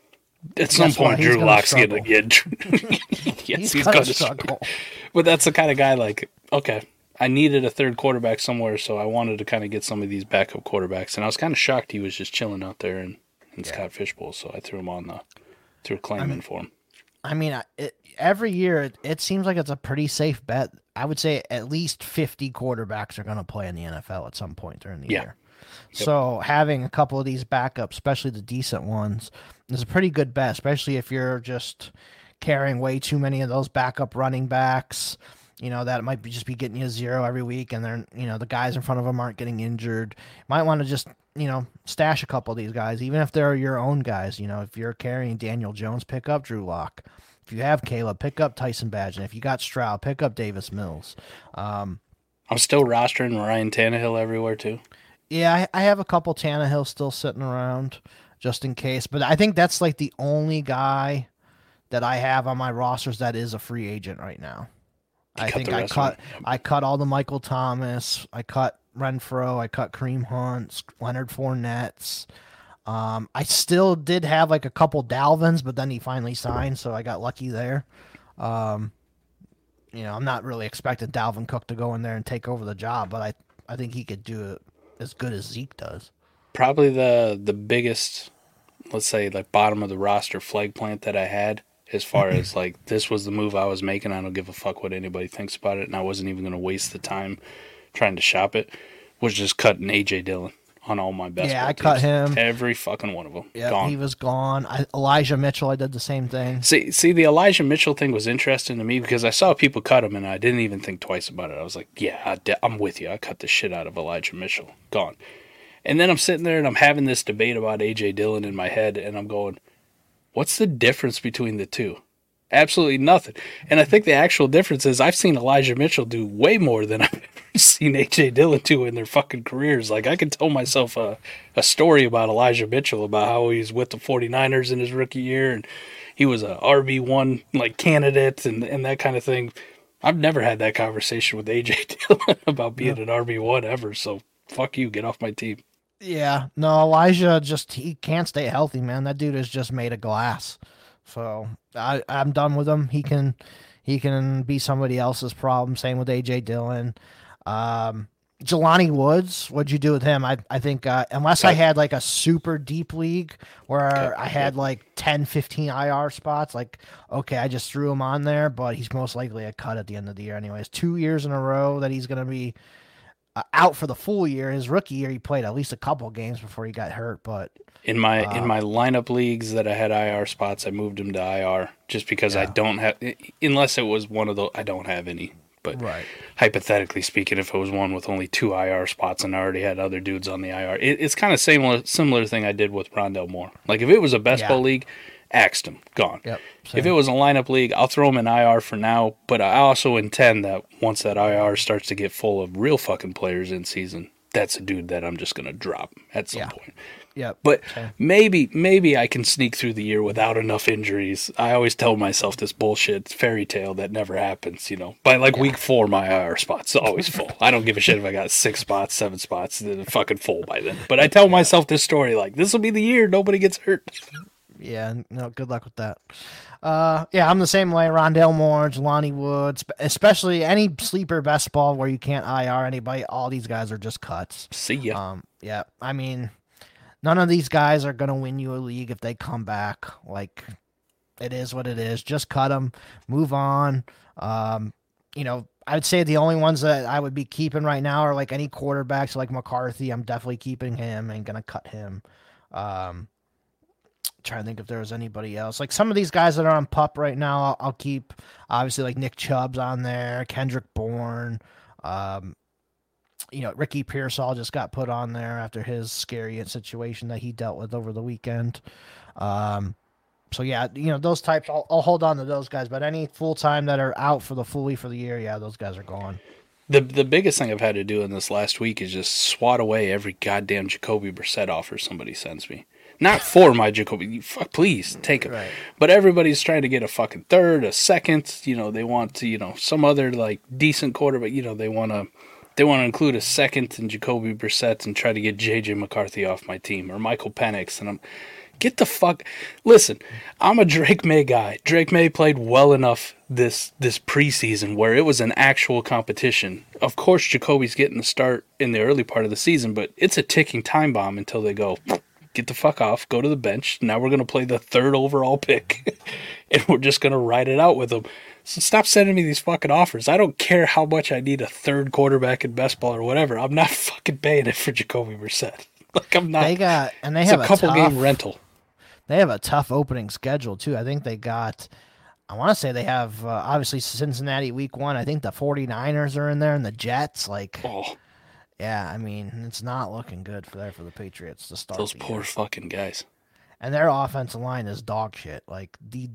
S3: at some point Drew Lock's going to get. Yes, he's going to struggle. But that's the kind of guy, like, okay, I needed a third quarterback somewhere, so I wanted to kind of get some of these backup quarterbacks. And I was kind of shocked he was just chilling out there in Scott Fishbowl. So I threw him on threw a claim in for him. I mean,
S2: every year it seems like it's a pretty safe bet. I would say at least 50 quarterbacks are going to play in the NFL at some point during the year. Yep. So having a couple of these backups, especially the decent ones, is a pretty good bet, especially if you're just carrying way too many of those backup running backs. You know, that might just be getting you a zero every week, and they're, you know, the guys in front of them aren't getting injured. Might want to just, you know, stash a couple of these guys, even if they're your own guys. You know, if you're carrying Daniel Jones, pick up Drew Lock. If you have Caleb, pick up Tyson Bagent. If you got Stroud, pick up Davis Mills.
S3: I'm still rostering Ryan Tannehill everywhere too.
S2: Yeah, I have a couple Tannehill still sitting around just in case, but I think that's like the only guy that I have on my rosters that is a free agent right now.
S3: You
S2: I
S3: cut
S2: think
S3: the rest of them.
S2: I cut all the Michael Thomas, I cut Renfro, I cut Kareem Hunt, Leonard Fournette. I still did have like a couple Dalvins, but then he finally signed, so I got lucky there. Um, I'm not really expecting Dalvin Cook to go in there and take over the job, but I think he could do it as good as Zeke does.
S3: Probably the biggest, let's say, like bottom of the roster flag plant that I had, as far as like this was the move I was making. I don't give a fuck what anybody thinks about it, and I wasn't even going to waste the time trying to shop it. Was just cutting AJ Dillon on all my best.
S2: Yeah, I
S3: teams.
S2: cut him.
S3: Every fucking one of them.
S2: Yeah,
S3: Gone.
S2: he was gone. Elijah Mitchell, I did the same thing.
S3: See, the Elijah Mitchell thing was interesting to me because I saw people cut him, and I didn't even think twice about it. I was like, yeah, I'm with you. I cut the shit out of Elijah Mitchell. Gone. And then I'm sitting there and I'm having this debate about A.J. Dillon in my head, and I'm going, what's the difference between the two? Absolutely nothing. And I think the actual difference is I've seen Elijah Mitchell do way more than I've ever seen A.J. Dillon do in their fucking careers. Like, I could tell myself a story about Elijah Mitchell, about how he's with the 49ers in his rookie year, and he was a RB1 like candidate and that kind of thing. I've never had that conversation with A.J. Dillon about being an RB1 ever, so fuck you, get off my team.
S2: Yeah, no, Elijah he can't stay healthy, man. That dude is just made of glass. So I'm done with him. He can be somebody else's problem. Same with AJ Dillon. Jelani Woods, what'd you do with him? I think unless I had like a super deep league where I had like 10, 15 IR spots, like, okay, I just threw him on there, but he's most likely a cut at the end of the year anyways. 2 years in a row that he's going to be out for the full year. His rookie year, he played at least a couple games before he got hurt. But
S3: in my lineup leagues that I had IR spots, I moved him to IR just because I don't have, unless it was one of those, I don't have any. But hypothetically speaking, if it was one with only 2 IR spots and I already had other dudes on the IR, it's kind of similar thing I did with Rondell Moore. Like if it was a best ball league, axed him, gone.
S2: Yep,
S3: if it was a lineup league, I'll throw him in IR for now, but I also intend that once that IR starts to get full of real fucking players in season, that's a dude that I'm just going to drop at some point.
S2: Yeah,
S3: but maybe I can sneak through the year without enough injuries. I always tell myself this bullshit fairy tale that never happens, By like week 4, my IR spot's always full. I don't give a shit if I got 6 spots, 7 spots, they're fucking full by then. But I tell myself this story like, this will be the year nobody gets hurt.
S2: Yeah, no, good luck with that. I'm the same way. Rondell Moore, Jelani Woods, especially any sleeper best ball where you can't IR anybody. All these guys are just cuts.
S3: See ya.
S2: I mean, none of these guys are going to win you a league if they come back. Like, it is what it is. Just cut them. Move on. I'd say the only ones that I would be keeping right now are like any quarterbacks like McCarthy. I'm definitely keeping him and going to cut him. Trying to think if there was anybody else. Like some of these guys that are on PUP right now, I'll keep. Obviously, like Nick Chubb's on there, Kendrick Bourne. Ricky Pearsall just got put on there after his scary situation that he dealt with over the weekend. Those types, I'll hold on to those guys. But any full-time that are out for the year, those guys are gone.
S3: The biggest thing I've had to do in this last week is just swat away every goddamn Jacoby Brissett offer somebody sends me. Not for my Jacoby. Fuck, please take it. Right. But everybody's trying to get a fucking third, a second. They want to, some other like decent quarterback. They want to include a second in Jacoby Brissett and try to get JJ McCarthy off my team or Michael Penix. And get the fuck. Listen, I'm a Drake May guy. Drake May played well enough this preseason where it was an actual competition. Of course, Jacoby's getting the start in the early part of the season, but it's a ticking time bomb until they go. Get the fuck off, go to the bench. Now we're going to play the 3rd overall pick, and we're just going to ride it out with them. So stop sending me these fucking offers. I don't care how much I need a 3rd quarterback in best ball or whatever. I'm not fucking paying it for Jacoby Brissett. Like, I'm not.
S2: They have a couple
S3: game rental.
S2: They have a tough opening schedule, too. I think they got, I want to say they have, obviously, Cincinnati week 1. I think the 49ers are in there and the Jets. Yeah, I mean, it's not looking good for the Patriots to start.
S3: Those poor fucking guys.
S2: And their offensive line is dog shit. Like,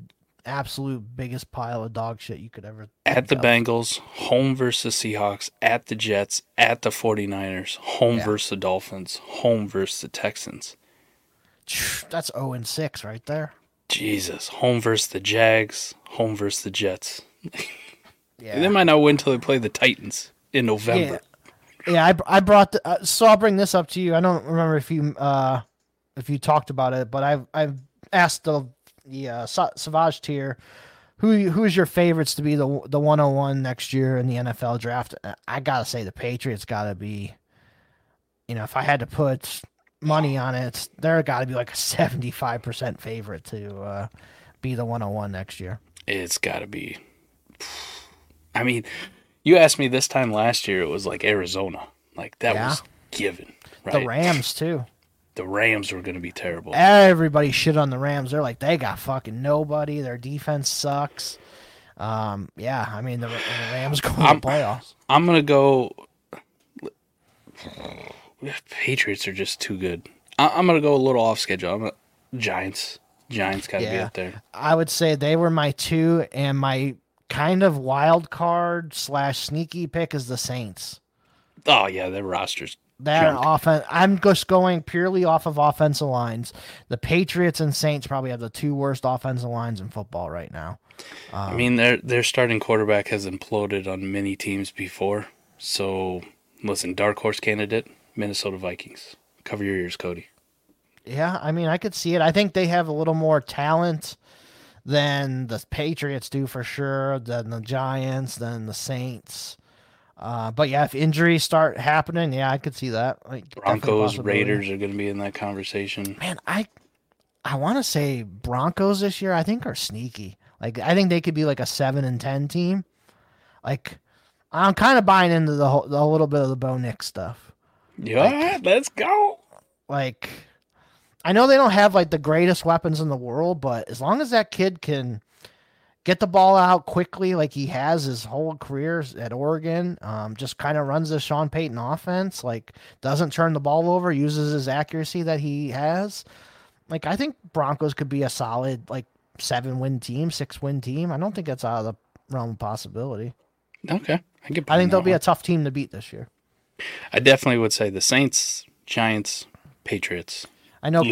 S2: absolute biggest pile of dog shit you could ever
S3: At the
S2: think of.
S3: Bengals, home versus the Seahawks, at the Jets, at the 49ers, home
S2: Yeah.
S3: versus the Dolphins, home versus the Texans.
S2: That's 0-6 right there.
S3: Jesus, home versus the Jags, home versus the Jets.
S2: Yeah.
S3: They might not win until they play the Titans in November.
S2: Yeah, I brought so I'll bring this up to you. I don't remember if you talked about it, but I've asked the Savage tier who's your favorites to be the 101 next year in the NFL draft. I gotta say the Patriots gotta be. If I had to put money on it, they're gotta be like a 75% favorite to be the 101 next year.
S3: It's got to be. I mean, you asked me this time last year, it was like Arizona. Like, that was given, right?
S2: The Rams too.
S3: The Rams were going to be terrible.
S2: Everybody shit on the Rams. They're like, they got fucking nobody. Their defense sucks. Yeah, I mean, the Rams go to the playoffs.
S3: I'm going to go. Patriots are just too good. I'm going to go a little off schedule. Giants. Giants got to be up there.
S2: I would say they were my two, and my kind of wild card / sneaky pick is the Saints.
S3: Oh, yeah, their roster's
S2: That offense, I'm just going purely off of offensive lines. The Patriots and Saints probably have the two worst offensive lines in football right now.
S3: I mean, their starting quarterback has imploded on many teams before. So, listen, dark horse candidate, Minnesota Vikings. Cover your ears, Cody.
S2: Yeah, I mean, I could see it. I think they have a little more talent than the Patriots do for sure, than the Giants, than the Saints. But yeah, if injuries start happening, yeah, I could see that. Like,
S3: Broncos, Raiders are going to be in that conversation.
S2: Man, I want to say Broncos this year, I think are sneaky. Like, I think they could be like a 7-10 team. Like, I'm kind of buying into the little bit of the Bo Nix stuff.
S3: Yeah, let's go.
S2: Like, I know they don't have like the greatest weapons in the world, but as long as that kid can get the ball out quickly like he has his whole career at Oregon, just kind of runs the Sean Payton offense, like doesn't turn the ball over, uses his accuracy that he has. Like, I think Broncos could be a solid like 7-win team, 6-win team. I don't think that's out of the realm of possibility.
S3: Okay.
S2: I think they'll be a tough team to beat this year.
S3: I definitely would say the Saints, Giants, Patriots.
S2: I know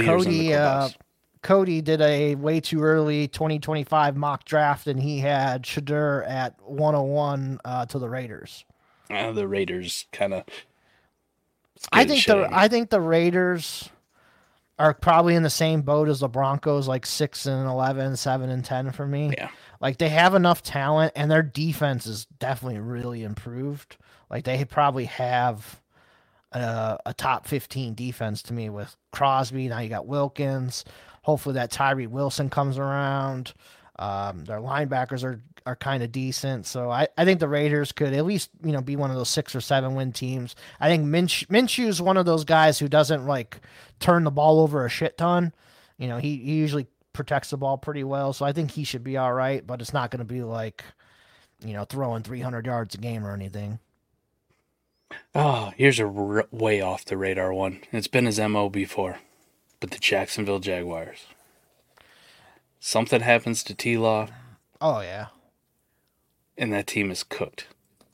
S2: Cody did a way too early 2025 mock draft, and he had Shedeur at 101 to the Raiders.
S3: The Raiders kind of.
S2: I think the Raiders are probably in the same boat as the Broncos, like 6-11, 7-10 for me.
S3: Yeah.
S2: Like, they have enough talent, and their defense is definitely really improved. Like, they probably have a top 15 defense to me with Crosby. Now you got Wilkins. Hopefully that Tyree Wilson comes around. Their linebackers are kind of decent. So I think the Raiders could at least, be one of those 6 or 7 win teams. I think Minshew is one of those guys who doesn't like turn the ball over a shit ton. He usually protects the ball pretty well. So I think he should be all right, but it's not going to be like, throwing 300 yards a game or anything.
S3: Oh, here's a way off the radar one. It's been his MO before, but the Jacksonville Jaguars. Something happens to T-Law.
S2: Oh, yeah.
S3: And that team is cooked.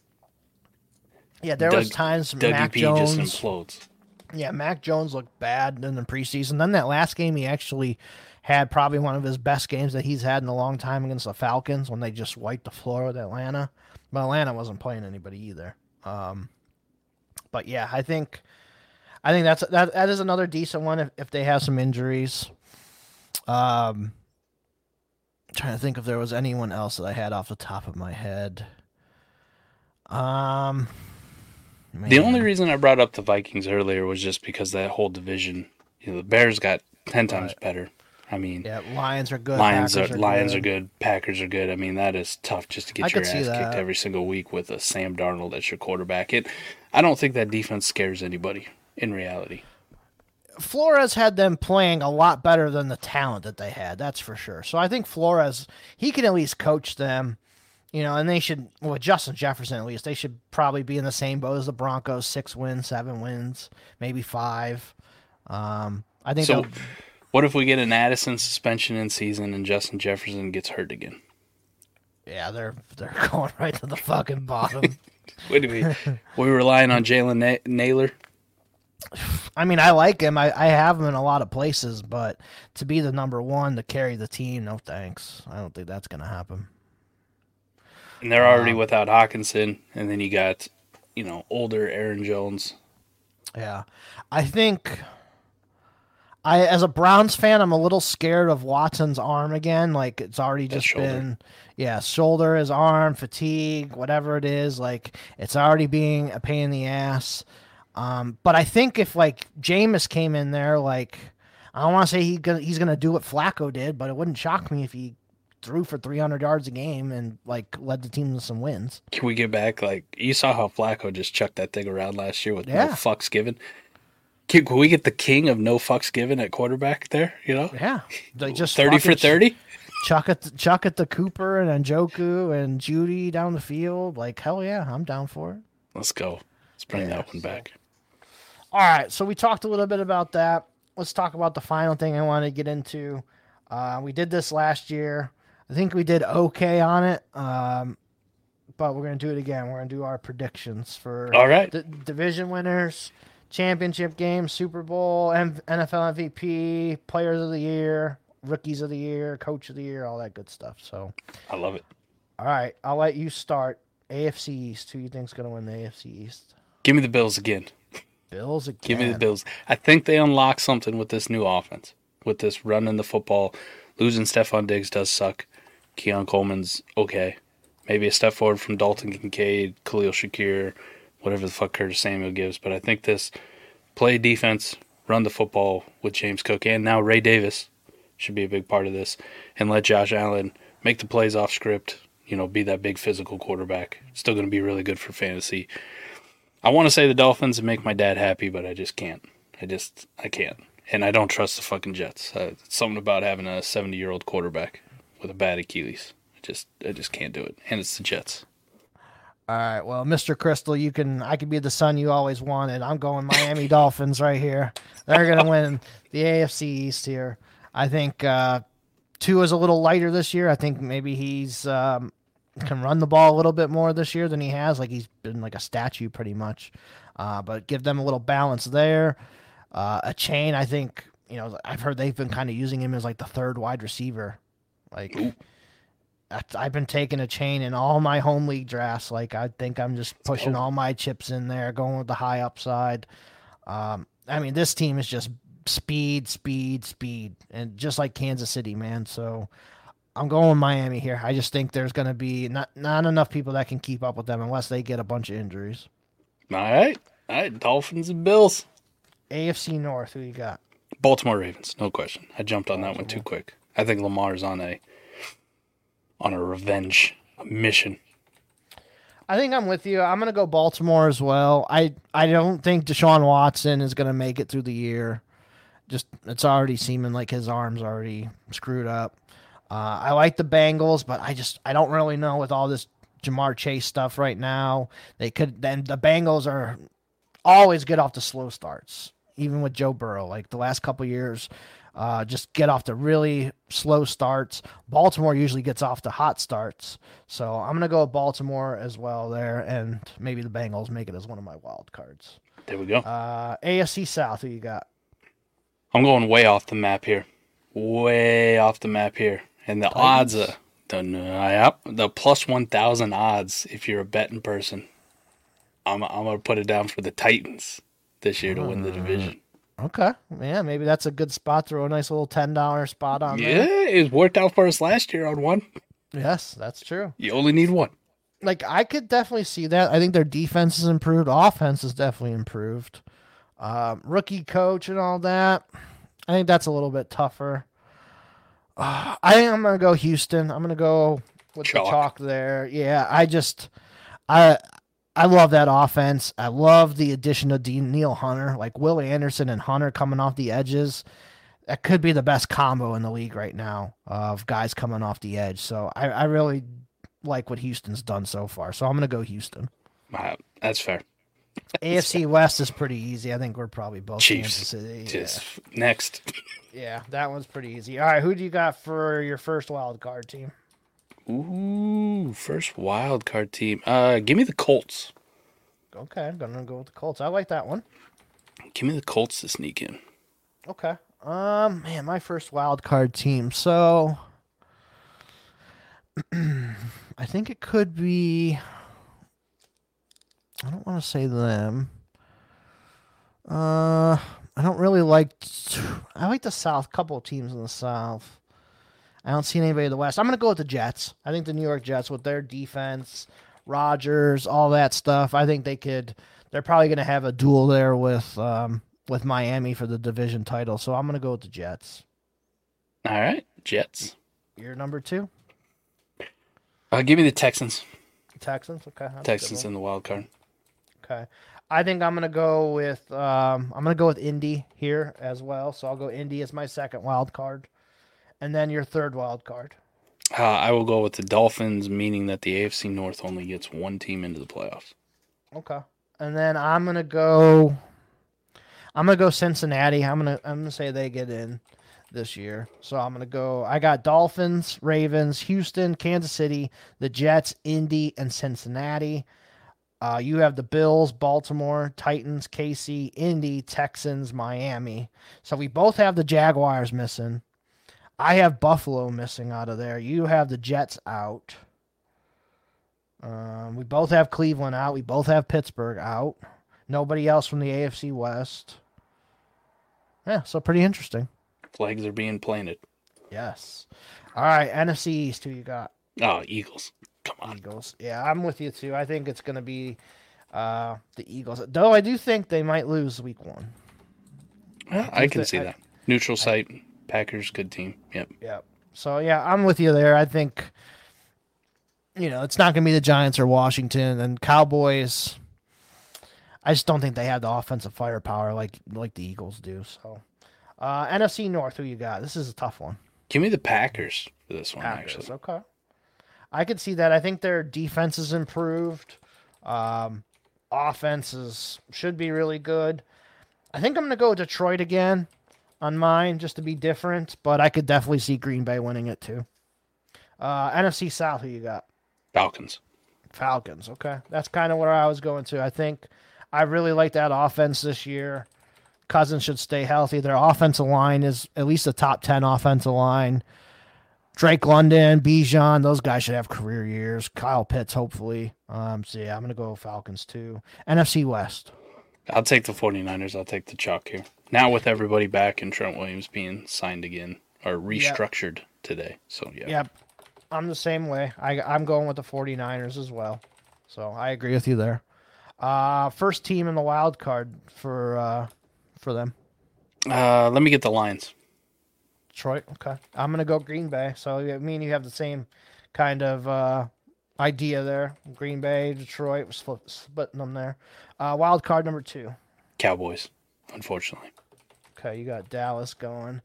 S2: Yeah, there was times Mac
S3: B
S2: Jones
S3: just implodes.
S2: Yeah, Mac Jones looked bad in the preseason. Then that last game, he actually had probably one of his best games that he's had in a long time against the Falcons when they just wiped the floor with Atlanta. But Atlanta wasn't playing anybody either. But yeah, I think that is another decent one if they have some injuries. Trying to think if there was anyone else that I had off the top of my head.
S3: The only reason I brought up the Vikings earlier was just because that whole division, the Bears got 10 times better. I mean,
S2: yeah, Lions are good.
S3: Lions are good. Packers are good. I mean, that is tough just to get your ass kicked every single week with a Sam Darnold as your quarterback. I don't think that defense scares anybody in reality.
S2: Flores had them playing a lot better than the talent that they had. That's for sure. So I think Flores, he can at least coach them, and they should, with Justin Jefferson at least, they should probably be in the same boat as the Broncos, 6 wins, 7 wins, maybe 5. I think
S3: What if we get an Addison suspension in season and Justin Jefferson gets hurt again?
S2: Yeah, they're going right to the fucking bottom.
S3: What do we relying on Jalen Naylor?
S2: I mean, I like him. I have him in a lot of places, but to be the number one to carry the team, no thanks. I don't think that's going to happen.
S3: And they're already without Hawkinson, and then you got, older Aaron Jones.
S2: Yeah. I think as a Browns fan, I'm a little scared of Watson's arm again. Like, it's already just been, shoulder, his arm, fatigue, whatever it is. Like, it's already being a pain in the ass. But I think if, like, Jameis came in there, like, I don't want to say he's going to do what Flacco did, but it wouldn't shock me if he threw for 300 yards a game and, like, led the team to some wins.
S3: Can we get back? Like, you saw how Flacco just chucked that thing around last year with no fucks given. Can we get the king of no fucks given at quarterback there,
S2: Yeah. They just
S3: 30 for 30?
S2: Chuck it to Cooper and Njoku and Judy down the field. Like, hell yeah, I'm down for it.
S3: Let's go. Let's bring that one back.
S2: All right, so we talked a little bit about that. Let's talk about the final thing I want to get into. We did this last year. I think we did okay on it, but we're going to do it again. We're going to do our predictions for the division winners, championship game, Super Bowl, NFL MVP, players of the year, rookies of the year, coach of the year, all that good stuff. So
S3: I love it.
S2: All right, I'll let you start. AFC East. Who do you think's going to win the AFC East?
S3: Give me the Bills again.
S2: Bills again.
S3: Give me the Bills. I think they unlock something with this new offense, with this running the football. Losing Stephon Diggs does suck. Keon Coleman's okay. Maybe a step forward from Dalton Kincaid, Khalil Shakir, whatever the fuck Curtis Samuel gives. But I think this play defense, run the football with James Cook, and now Ray Davis should be a big part of this, and let Josh Allen make the plays off script, be that big physical quarterback. Still going to be really good for fantasy. I want to say the Dolphins and make my dad happy, but I just can't. I can't. And I don't trust the fucking Jets. It's something about having a 70-year-old quarterback with a bad Achilles. I just can't do it. And it's the Jets.
S2: All right, well, Mr. Crystal, I could be the son you always wanted. I'm going Miami Dolphins right here. They're going to win the AFC East here. I think Tua's a little lighter this year. I think maybe he's can run the ball a little bit more this year than he has. Like, he's been like a statue pretty much. But give them a little balance there. A chain, I think, I've heard they've been kind of using him as like the third wide receiver. Like, I've been taking a chain in all my home league drafts. Like, I think I'm just pushing all my chips in there, going with the high upside. I mean, this team is just speed, and just like Kansas City, man. So I'm going with Miami here. I just think there's going to be not enough people that can keep up with them unless they get a bunch of injuries.
S3: All right, Dolphins and Bills.
S2: AFC North, who you got?
S3: Baltimore Ravens, no question. I jumped on that one too quick. I think Lamar's on a revenge mission.
S2: I think I'm with you. I'm going to go Baltimore as well. I don't think Deshaun Watson is going to make it through the year. Just, it's already seeming like his arm's already screwed up. I like the Bengals, but I don't really know with all this Jamar Chase stuff right now. The Bengals are always get off to slow starts, even with Joe Burrow. Like the last couple years, just get off to really slow starts. Baltimore usually gets off to hot starts. So I'm going to go with Baltimore as well there, and maybe the Bengals make it as one of my wild cards.
S3: There we go.
S2: AFC South, who you got?
S3: I'm going way off the map here. And the odds, the plus 1,000 odds, if you're a betting person, I'm going to put it down for the Titans this year to win the division.
S2: Okay. Yeah, maybe that's a good spot. Throw a nice little $10 spot on there.
S3: Yeah, it worked out for us last year on one.
S2: Yes, that's true.
S3: You only need one.
S2: Like, I could definitely see that. I think their defense is improved. Offense is definitely improved. Rookie coach and all that. I think that's a little bit tougher. I think I'm going to go Houston. I'm going to go with the chalk there. Yeah, I love that offense. I love the addition of Danielle Hunter. Like Will Anderson and Hunter coming off the edges. That could be the best combo in the league right now of guys coming off the edge. So I really like what Houston's done so far. So I'm going to go Houston.
S3: That's fair.
S2: AFC West is pretty easy. I think we're probably both
S3: Chiefs.
S2: Kansas City.
S3: Just next.
S2: Yeah, that one's pretty easy. All right, who do you got for your first wild card team?
S3: Ooh, first wild card team. Give me the Colts.
S2: Okay, I'm gonna go with the Colts. I like that one.
S3: Give me the Colts to sneak in.
S2: Okay. Man, my first wild card team. So I think it could be. I don't want to say them. I don't really like. I like the South. Couple of teams in the South. I don't see anybody in the West. I'm gonna go with the Jets. I think the New York Jets with their defense, Rodgers, all that stuff. I think they could. They're probably gonna have a duel there with Miami for the division title. So I'm gonna go with the Jets.
S3: All right, Jets.
S2: You're number 2.
S3: Give me the Texans.
S2: Texans. Okay. That's a good
S3: Texans
S2: one.
S3: in the wild card.
S2: Okay. I think I'm gonna go with Indy here as well. So I'll go Indy as my second wild card, and then your third wild card.
S3: I will go with the Dolphins, meaning that the AFC North only gets one team into the playoffs.
S2: Okay. And then I'm gonna go Cincinnati. I'm gonna say they get in this year. So I'm gonna go. I got Dolphins, Ravens, Houston, Kansas City, the Jets, Indy, and Cincinnati. You have the Bills, Baltimore, Titans, KC, Indy, Texans, Miami. So we both have the Jaguars missing. I have Buffalo missing out of there. You have the Jets out. We both have Cleveland out. We both have Pittsburgh out. Nobody else from the AFC West. Yeah, so pretty interesting.
S3: Flags are being planted.
S2: Yes. All right, NFC East, who you got?
S3: Oh, Eagles. Come on.
S2: Eagles. Yeah, I'm with you too. I think it's going to be the Eagles. Though I do think they might lose week 1.
S3: I can see that. Neutral site. Packers, good team. Yep.
S2: Yep. So, yeah, I'm with you there. I think, it's not going to be the Giants or Washington. And Cowboys, I just don't think they have the offensive firepower like the Eagles do. So, NFC North, who you got? This is a tough one.
S3: Give me the Packers for this one,
S2: Packers,
S3: actually.
S2: okay. I could see that. I think their defense is improved. Offenses should be really good. I think I'm going to go with Detroit again on mine just to be different, but I could definitely see Green Bay winning it too. NFC South, who you got?
S3: Falcons.
S2: Falcons, okay. That's kind of where I was going to. I think I really like that offense this year. Cousins should stay healthy. Their offensive line is at least a top 10 offensive line. Drake London, Bijan, those guys should have career years. Kyle Pitts, hopefully. So, yeah, I'm going to go Falcons, too. NFC West.
S3: I'll take the 49ers. I'll take the chalk here. Now with everybody back and Trent Williams being signed again or restructured today. So, yeah.
S2: Yep. I'm the same way. I'm going with the 49ers as well. So, I agree with you there. First team in the wild card for them.
S3: Let me get the Lions.
S2: Detroit, okay. I'm going to go Green Bay. So, I mean, you have the same kind of idea there. Green Bay, Detroit, we're splitting them there. Wild card number 2.
S3: Cowboys, unfortunately.
S2: Okay, you got Dallas going.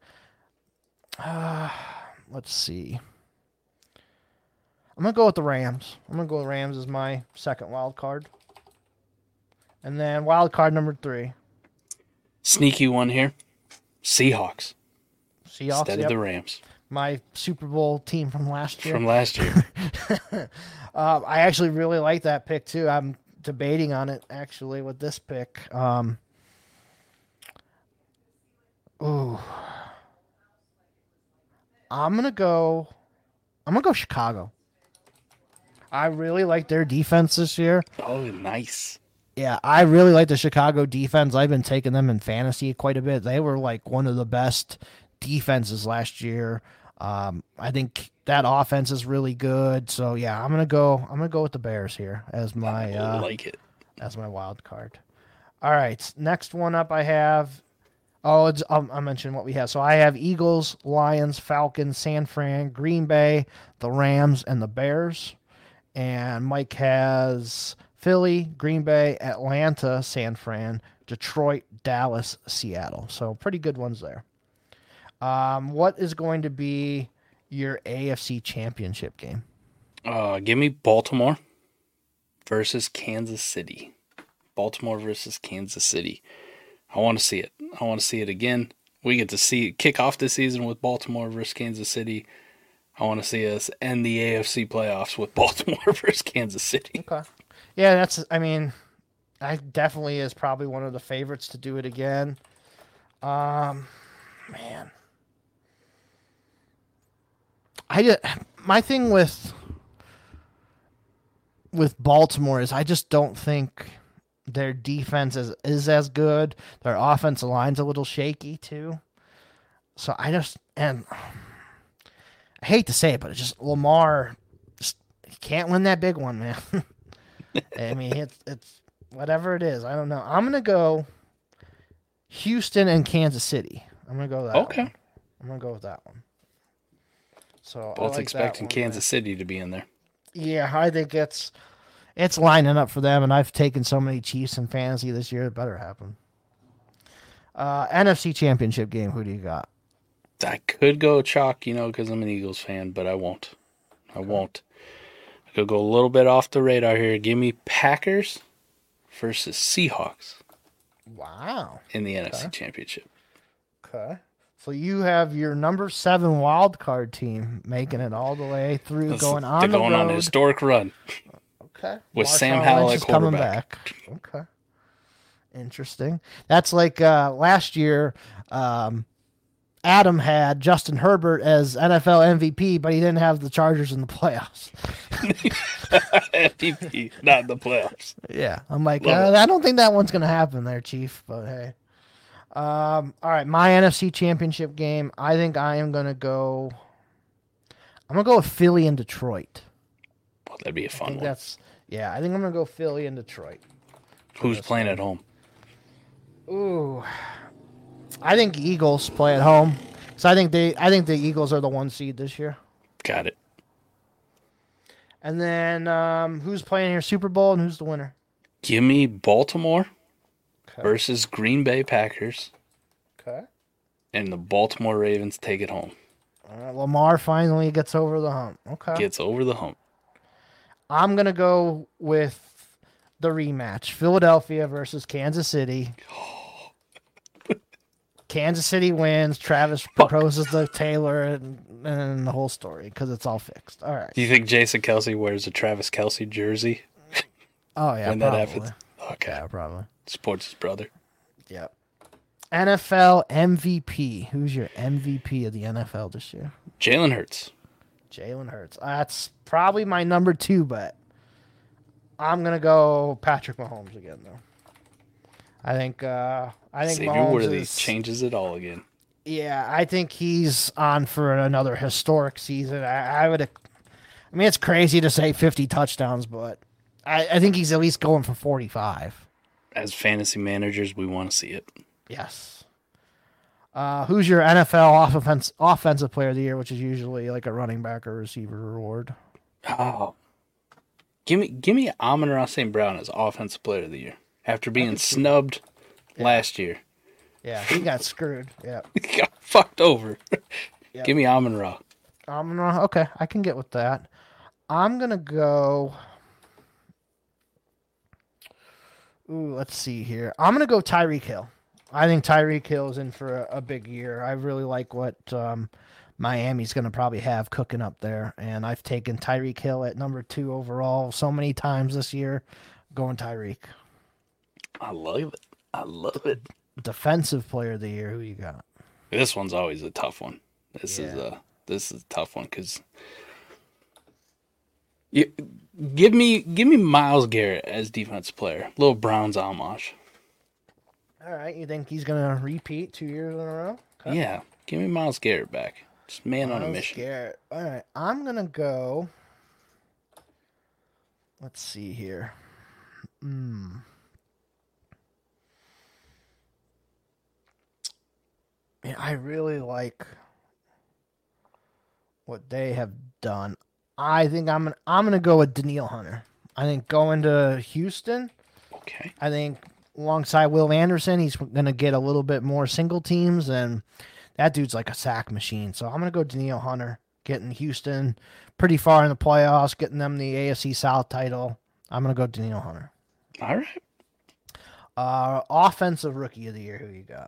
S2: Let's see. I'm going to go with the Rams. I'm going to go with Rams as my second wild card. And then wild card number 3.
S3: Sneaky one here. Seahawks.
S2: Seahawks,
S3: Instead of the Rams.
S2: My Super Bowl team from last year.
S3: From last year.
S2: I actually really like that pick, too. I'm debating on it, actually, with this pick. Ooh. I'm going to go Chicago. I really like their defense this year.
S3: Oh, nice.
S2: Yeah, I really like the Chicago defense. I've been taking them in fantasy quite a bit. They were like one of the best defenses last year. I think that offense is really good. So yeah, I'm gonna go with the Bears here as my
S3: I like it.
S2: as my wild card. All right, next one up I have. I'll mention what we have. So I have Eagles, Lions, Falcons, San Fran, Green Bay, the Rams, and the Bears. And Mike has Philly, Green Bay, Atlanta, San Fran, Detroit, Dallas, Seattle. So pretty good ones there. What is going to be your AFC Championship game?
S3: Give me Baltimore versus Kansas City. Baltimore versus Kansas City. I want to see it. I want to see it again. We get to see it kick off the season with Baltimore versus Kansas City. I want to see us end the AFC playoffs with Baltimore versus Kansas City.
S2: Okay. Yeah, I definitely is probably one of the favorites to do it again. Man. My thing with Baltimore is I just don't think their defense is as good. Their offensive line's a little shaky too. So I hate to say it, but it's just Lamar he can't win that big one, man. I mean, it's whatever it is. I don't know. I'm gonna go Houston and Kansas City. I'm gonna go that.
S3: Okay.
S2: One. I'm gonna go with that one. So
S3: both expecting Kansas City to be in there.
S2: Yeah, I think it's lining up for them, and I've taken so many Chiefs in fantasy this year. It better happen. NFC Championship game. Who do you got?
S3: I could go chalk, because I'm an Eagles fan, but I won't. I could go a little bit off the radar here. Give me Packers versus Seahawks.
S2: Wow.
S3: In the NFC Championship.
S2: Okay. So you have your number 7 wild card team making it all the way through, going on the road.
S3: On a historic run.
S2: Okay.
S3: With Sam Howell at quarterback.
S2: Coming back. Okay. Interesting. That's like last year. Adam had Justin Herbert as NFL MVP, but he didn't have the Chargers in the playoffs.
S3: MVP, not in the playoffs.
S2: Yeah, I'm like, I don't think that one's gonna happen there, Chief. But hey, all right, my NFC Championship game. I think I'm gonna go with Philly and Detroit.
S3: Well, that'd be a fun one.
S2: I think I'm gonna go Philly and Detroit.
S3: Who's playing at home?
S2: Ooh. I think Eagles play at home. So I think the Eagles are the 1 seed this year.
S3: Got it.
S2: And then who's playing here Super Bowl and who's the winner?
S3: Give me Baltimore versus Green Bay Packers.
S2: Okay.
S3: And the Baltimore Ravens take it home.
S2: All right, Lamar finally gets over the hump. Okay.
S3: Gets over the hump.
S2: I'm going to go with the rematch. Philadelphia versus Kansas City. Kansas City wins. Travis proposes to Taylor and the whole story because it's all fixed. All right.
S3: Do you think Jason Kelce wears a Travis Kelce jersey?
S2: Oh, yeah.
S3: When
S2: probably.
S3: That happens? Okay.
S2: Yeah, probably.
S3: Supports his brother.
S2: Yep. NFL MVP. Who's your MVP of the NFL this year?
S3: Jalen Hurts.
S2: Jalen Hurts. That's probably my number 2 bet. I'm going to go Patrick Mahomes again, though. I think Mahomes
S3: changes it all again.
S2: Yeah, I think he's on for another historic season. I mean, it's crazy to say 50 touchdowns, but I think he's at least going for 45.
S3: As fantasy managers, we want to see it.
S2: Yes. Who's your NFL offensive player of the year, which is usually like a running back or receiver reward?
S3: Oh, give me Amon-Ra St. Brown as offensive player of the year after being snubbed last year.
S2: Yeah, he got screwed. Yeah,
S3: he got fucked over. Yep. Give me Amon-Ra.
S2: Amon-Ra, okay, I can get with that. I'm gonna go. Ooh, let's see here. I'm gonna go Tyreek Hill. I think Tyreek Hill is in for a big year. I really like what Miami's going to probably have cooking up there. And I've taken Tyreek Hill at number 2 overall so many times this year. Going Tyreek.
S3: I love it.
S2: Defensive player of the year. Who you got?
S3: This one's always a tough one. This is a tough one because give me Myles Garrett as defensive player. Little Browns homage.
S2: All right, you think he's gonna repeat 2 years in a row?
S3: Okay. Yeah, give me Myles Garrett back. Just man on a mission.
S2: Garrett. All right, I'm gonna go. Let's see here. Yeah, I really like what they have done. I think I'm gonna go with Danielle Hunter. I think going to Houston.
S3: Okay.
S2: I think alongside Will Anderson, he's gonna get a little bit more single teams, and that dude's like a sack machine. So I'm gonna go Danielle Hunter, getting Houston pretty far in the playoffs, getting them the AFC South title. I'm gonna go Danielle Hunter.
S3: All right.
S2: Offensive rookie of the year. Who you got?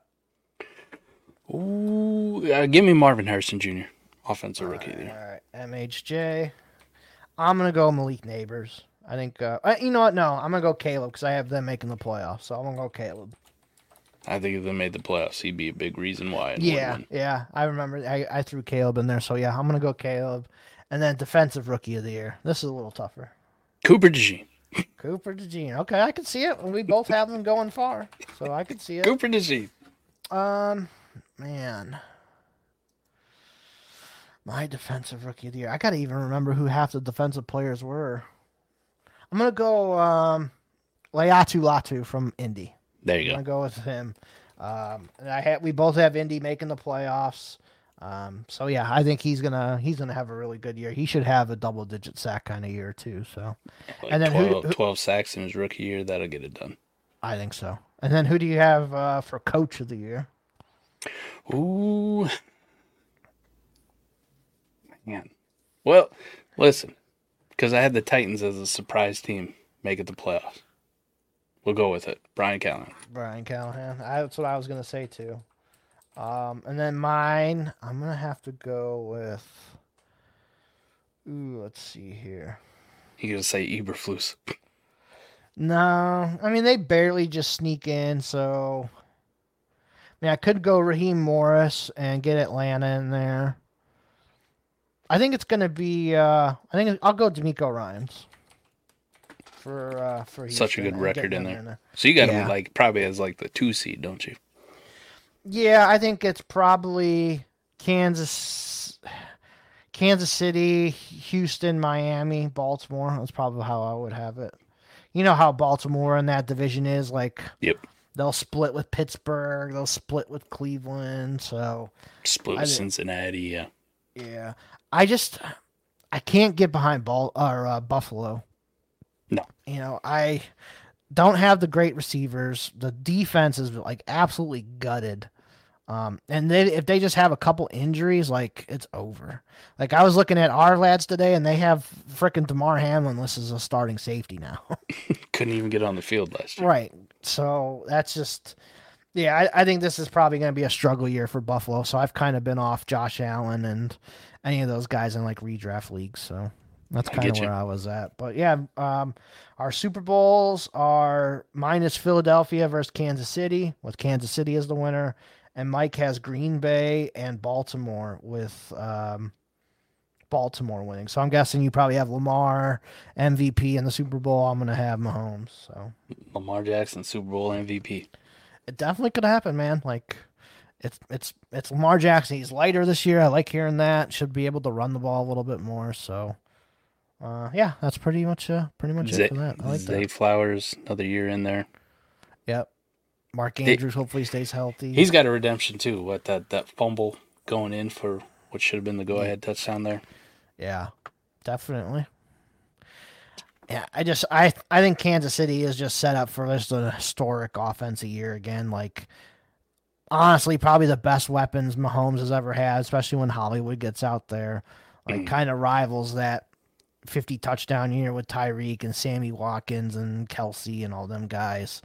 S3: Ooh, give me Marvin Harrison Jr. Offensive rookie of the year.
S2: All right, MHJ. I'm gonna go Malik Neighbors. I think. You know what? No, I'm gonna go Caleb because I have them making the playoffs. So I'm gonna go Caleb.
S3: I think if they made the playoffs, he'd be a big reason why.
S2: Yeah. I remember. I threw Caleb in there. So yeah, I'm gonna go Caleb, and then defensive rookie of the year. This is a little tougher.
S3: Cooper DeJean.
S2: Cooper DeJean. Okay, I can see it. We both have them going far, so I can see it.
S3: Cooper DeJean.
S2: Man. My defensive rookie of the year. I gotta even remember who half the defensive players were. I'm gonna go Laiatu Latu from Indy.
S3: There you
S2: I'm gonna go with him. And we both have Indy making the playoffs. So yeah, I think he's gonna have a really good year. He should have a double-digit sack kind of year too. So,
S3: Like
S2: and then
S3: 12 sacks in his rookie year, that'll get it done.
S2: I think so. And then who do you have for coach of the year?
S3: Ooh, man. Well, listen, because I had the Titans as a surprise team make it the playoffs. We'll go with it. Brian Callahan.
S2: Brian Callahan. That's what I was gonna say too. And then mine, I'm gonna have to go with. Let's see here.
S3: You gonna say Eberflus?
S2: No, I mean they barely just sneak in. So, I mean I could go Raheem Morris and get Atlanta in there. I think it's gonna be. I'll go D'Amico Rhymes. For
S3: Such a
S2: Houston
S3: good
S2: and
S3: record
S2: get
S3: in
S2: them
S3: there. So you got him
S2: Yeah.
S3: like probably as like the 2 seed, don't you?
S2: Yeah, I think it's probably Kansas City, Houston, Miami, Baltimore. That's probably how I would have it. You know how Baltimore in that division is like.
S3: Yep.
S2: They'll split with Pittsburgh. They'll split with Cleveland. So
S3: Split with Cincinnati. Yeah.
S2: yeah, I can't get behind Buffalo.
S3: No.
S2: You know, I don't have the great receivers. The defense is like absolutely gutted. And if they just have a couple injuries, like it's over. Like I was looking at our lads today, and they have freaking DeMar Hamlin listed as a starting safety now.
S3: Couldn't even get on the field last year.
S2: Right. So that's just, yeah. I think this is probably going to be a struggle year for Buffalo. So I've kind of been off Josh Allen and any of those guys in like redraft leagues. So that's kind of where I was at. But yeah, our Super Bowls are minus Philadelphia versus Kansas City, with Kansas City as the winner. And Mike has Green Bay and Baltimore with Baltimore winning. So I'm guessing you probably have Lamar MVP in the Super Bowl. I'm going to have Mahomes. So
S3: Lamar Jackson, Super Bowl MVP.
S2: It definitely could happen, man. Like it's Lamar Jackson. He's lighter this year. I like hearing that. Should be able to run the ball a little bit more. So yeah, that's pretty much it for that. I like
S3: Zay
S2: that.
S3: Flowers, another year in there.
S2: Yep. Mark Andrews hopefully stays healthy.
S3: He's got a redemption too. What that fumble going in for what should have been the go-ahead touchdown there.
S2: Yeah, definitely. Yeah, I think Kansas City is just set up for just a historic offensive year again. Like, honestly, probably the best weapons Mahomes has ever had, especially when Hollywood gets out there. Like, kind of rivals that 50 touchdown year with Tyreek and Sammy Watkins and Kelsey and all them guys.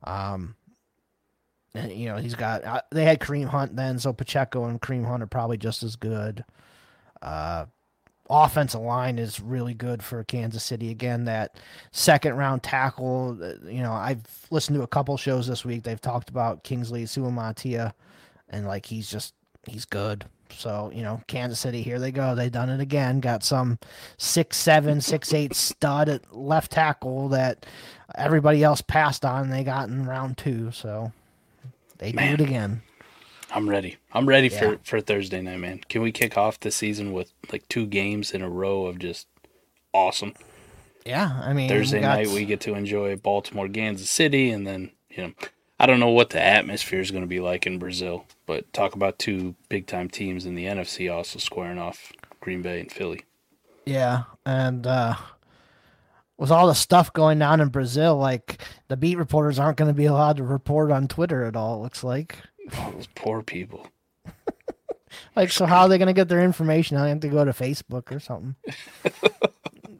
S2: And, you know, he's got they had Kareem Hunt then, so Pacheco and Kareem Hunt are probably just as good. Offensive line is really good for Kansas City. Again, that second round tackle, you know, I've listened to a couple shows this week. They've talked about Kingsley Suamataia, and like he's good. So, you know, Kansas City, here they go. They done it again. Got some 6'7", 6'8" stud at left tackle that everybody else passed on, and they got in round 2. So they do it again.
S3: I'm ready. I'm ready for Thursday night, man. Can we kick off the season with like 2 games in a row of just awesome?
S2: Yeah, I mean,
S3: Thursday night we get to enjoy Baltimore, Kansas City, and then, you know, I don't know what the atmosphere is going to be like in Brazil, but talk about 2 big-time teams in the NFC also squaring off, Green Bay and Philly.
S2: Yeah, and with all the stuff going on in Brazil, like the beat reporters aren't going to be allowed to report on Twitter at all, it looks like.
S3: Oh, those poor people.
S2: Like, so how are they going to get their information? I have to go to Facebook or something.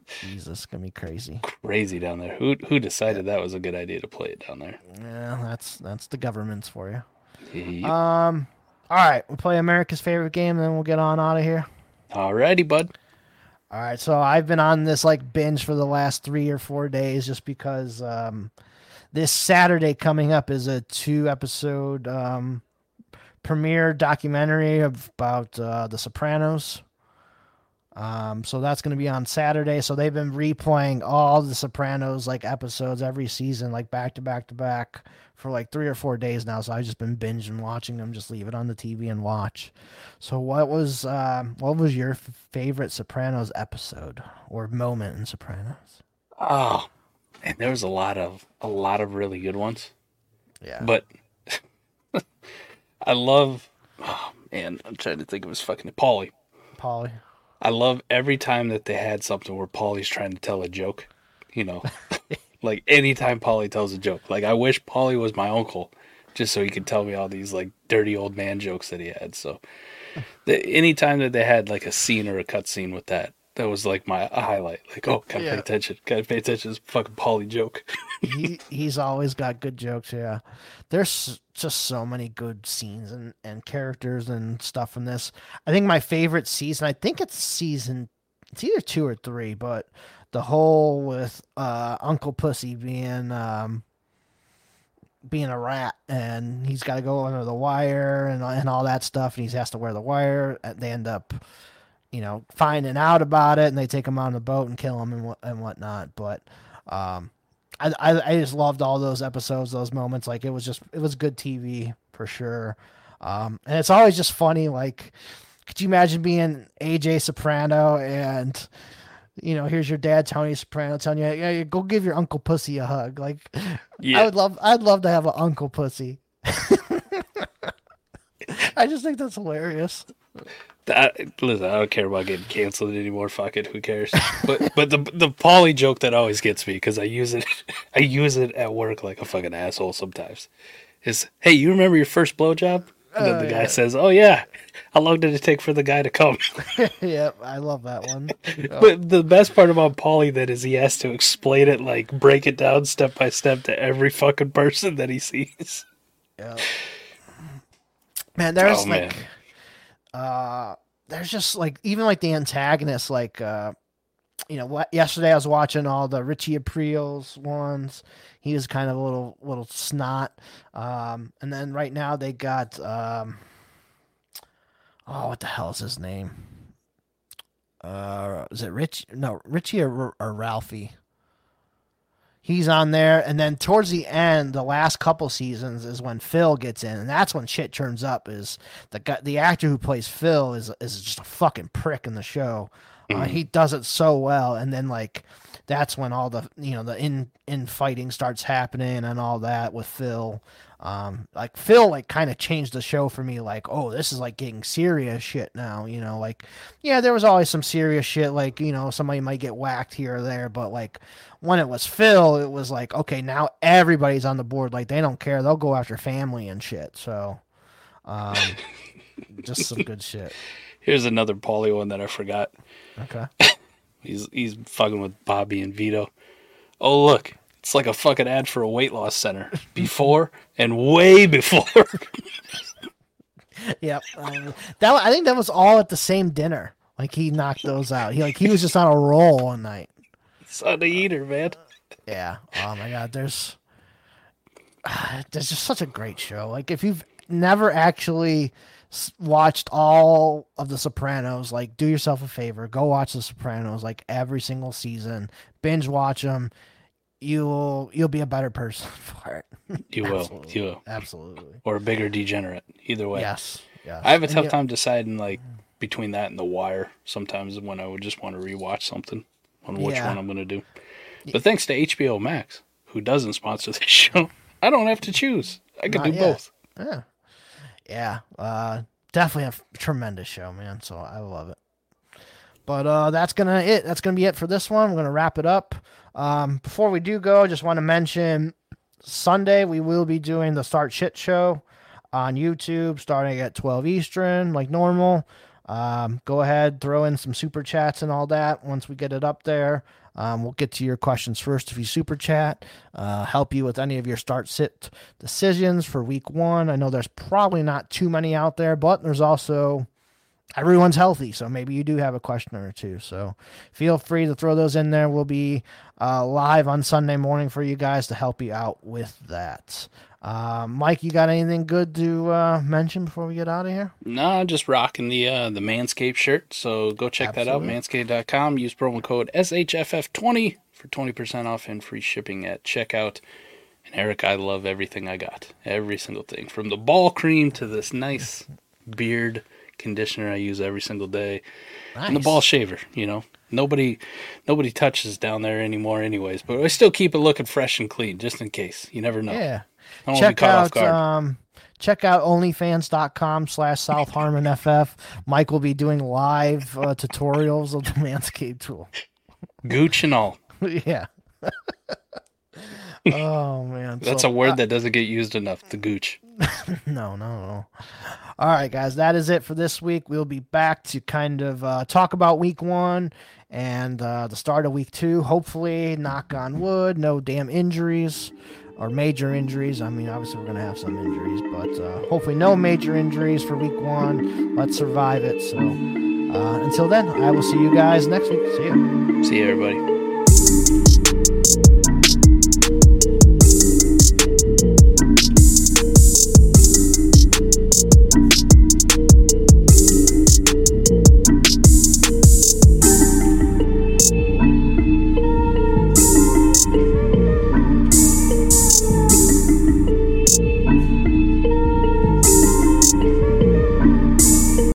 S2: Jesus, gonna be crazy.
S3: Crazy down there. Who decided that was a good idea to play it down there?
S2: Yeah, that's the governments for you.
S3: Yep.
S2: All right, we'll play America's favorite game, and then we'll get on out of here.
S3: Alrighty, bud.
S2: All right, so I've been on this like binge for the last 3 or 4 days just because this Saturday coming up is a 2-episode premiere documentary about The Sopranos. So that's going to be on Saturday. So they've been replaying all the Sopranos like episodes every season, like back to back to back for like 3 or 4 days now. So I've just been binging watching them. Just leave it on the TV and watch. So what was your favorite Sopranos episode or moment in Sopranos?
S3: Oh, and there was a lot of really good ones.
S2: Yeah,
S3: But I love. Oh man, I'm trying to think of his fucking Paulie.
S2: Paulie.
S3: I love every time that they had something where Paulie's trying to tell a joke. You know, like anytime Paulie tells a joke. Like I wish Paulie was my uncle, just so he could tell me all these like dirty old man jokes that he had. So, anytime that they had like a scene or a cut scene with that, that was like a highlight. Like, oh, gotta pay attention. Gotta pay attention to this fucking Paulie joke.
S2: He's always got good jokes. Yeah, there's just so many good scenes and characters and stuff in this. I think my favorite season, I think it's either 2 or 3, but the whole with Uncle Pussy being a rat and he's got to go under the wire and all that stuff, and he has to wear the wire. They end up, finding out about it, and they take him on the boat and kill him and whatnot. But I just loved all those episodes, those moments. Like it was good TV for sure. And it's always just funny. Like, could you imagine being AJ Soprano and, here's your dad, Tony Soprano, telling you, yeah, go give your Uncle Pussy a hug. Like, yeah. I'd love to have an Uncle Pussy. I just think that's hilarious.
S3: Listen, I don't care about getting canceled anymore. Fuck it, who cares? But the Paulie joke that always gets me, because I use it at work like a fucking asshole sometimes, is, hey, you remember your first blowjob? And then the guy says, oh yeah, how long did it take for the guy to come?
S2: Yep, I love that one.
S3: But the best part about Paulie then is he has to explain it, like break it down step by step to every fucking person that he sees.
S2: Yeah. Man, there's there's just like, even like the antagonists, like, yesterday I was watching all the Richie April's ones. He was kind of a little snot. And then right now they got, what the hell is his name? Is it Rich? No, Richie or Ralphie. He's on there, and then towards the end, the last couple seasons is when Phil gets in, and that's when shit turns up. Is the actor who plays Phil is just a fucking prick in the show. He does it so well, and then like that's when all the the infighting starts happening and all that with Phil. Like Phil like kind of changed the show for me. Like, oh, this is like getting serious shit now. Like, yeah, there was always some serious shit. Like, somebody might get whacked here or there, but like when it was Phil, it was like, okay, now everybody's on the board. Like they don't care. They'll go after family and shit. So, just some good shit.
S3: Here's another Paulie one that I forgot.
S2: Okay.
S3: He's fucking with Bobby and Vito. Oh, look. It's like a fucking ad for a weight loss center. Before and way before.
S2: Yep. I think that was all at the same dinner. Like he knocked those out. He was just on a roll one night.
S3: Son of eater, man.
S2: Yeah. Oh my God. There's just such a great show. Like if you've never actually watched all of The Sopranos, like do yourself a favor, go watch The Sopranos like every single season, binge watch them. You'll be a better person for it.
S3: You will.
S2: Absolutely.
S3: Or a bigger degenerate. Either way.
S2: Yes.
S3: I have a tough time deciding like between that and The Wire sometimes when I would just want to rewatch something on which one I'm going to do. But thanks to HBO Max, who doesn't sponsor this show, I don't have to choose. I can do both.
S2: Yeah. Yeah. Definitely a tremendous show, man. So I love it. But that's gonna be it for this one. We're gonna wrap it up. Before we do go, I just want to mention Sunday we will be doing the Start Shit Show on YouTube starting at 12 Eastern, like normal. Go ahead, throw in some super chats and all that. Once we get it up there, we'll get to your questions first if you super chat. Help you with any of your start-sit decisions for week 1. I know there's probably not too many out there, but there's also everyone's healthy, so maybe you do have a question or two. So feel free to throw those in there. We'll be live on Sunday morning for you guys to help you out with that. Mike, you got anything good to mention before we get out of here?
S3: No, just rocking the Manscaped shirt. So go check that out, manscaped.com. Use promo code SHFF20 for 20% off and free shipping at checkout. And Eric, I love everything I got. Every single thing. From the ball cream to this nice beard conditioner I use every single day. Nice. And the ball shaver, Nobody touches down there anymore anyways. But I still keep it looking fresh and clean just in case. You never know.
S2: Yeah. Check out onlyfans.com/SouthHarmonFF. Mike will be doing live tutorials of the Manscaped tool. Gooch
S3: and all.
S2: Yeah. Oh, man.
S3: That's a word that doesn't get used enough, the gooch.
S2: No. All right, guys, that is it for this week. We'll be back to kind of talk about week 1 and the start of week 2. Hopefully, knock on wood, no damn injuries. Or major injuries. I mean, obviously we're going to have some injuries, but hopefully no major injuries for week 1. Let's survive it. So until then, I will see you guys next week. See you.
S3: See you, everybody.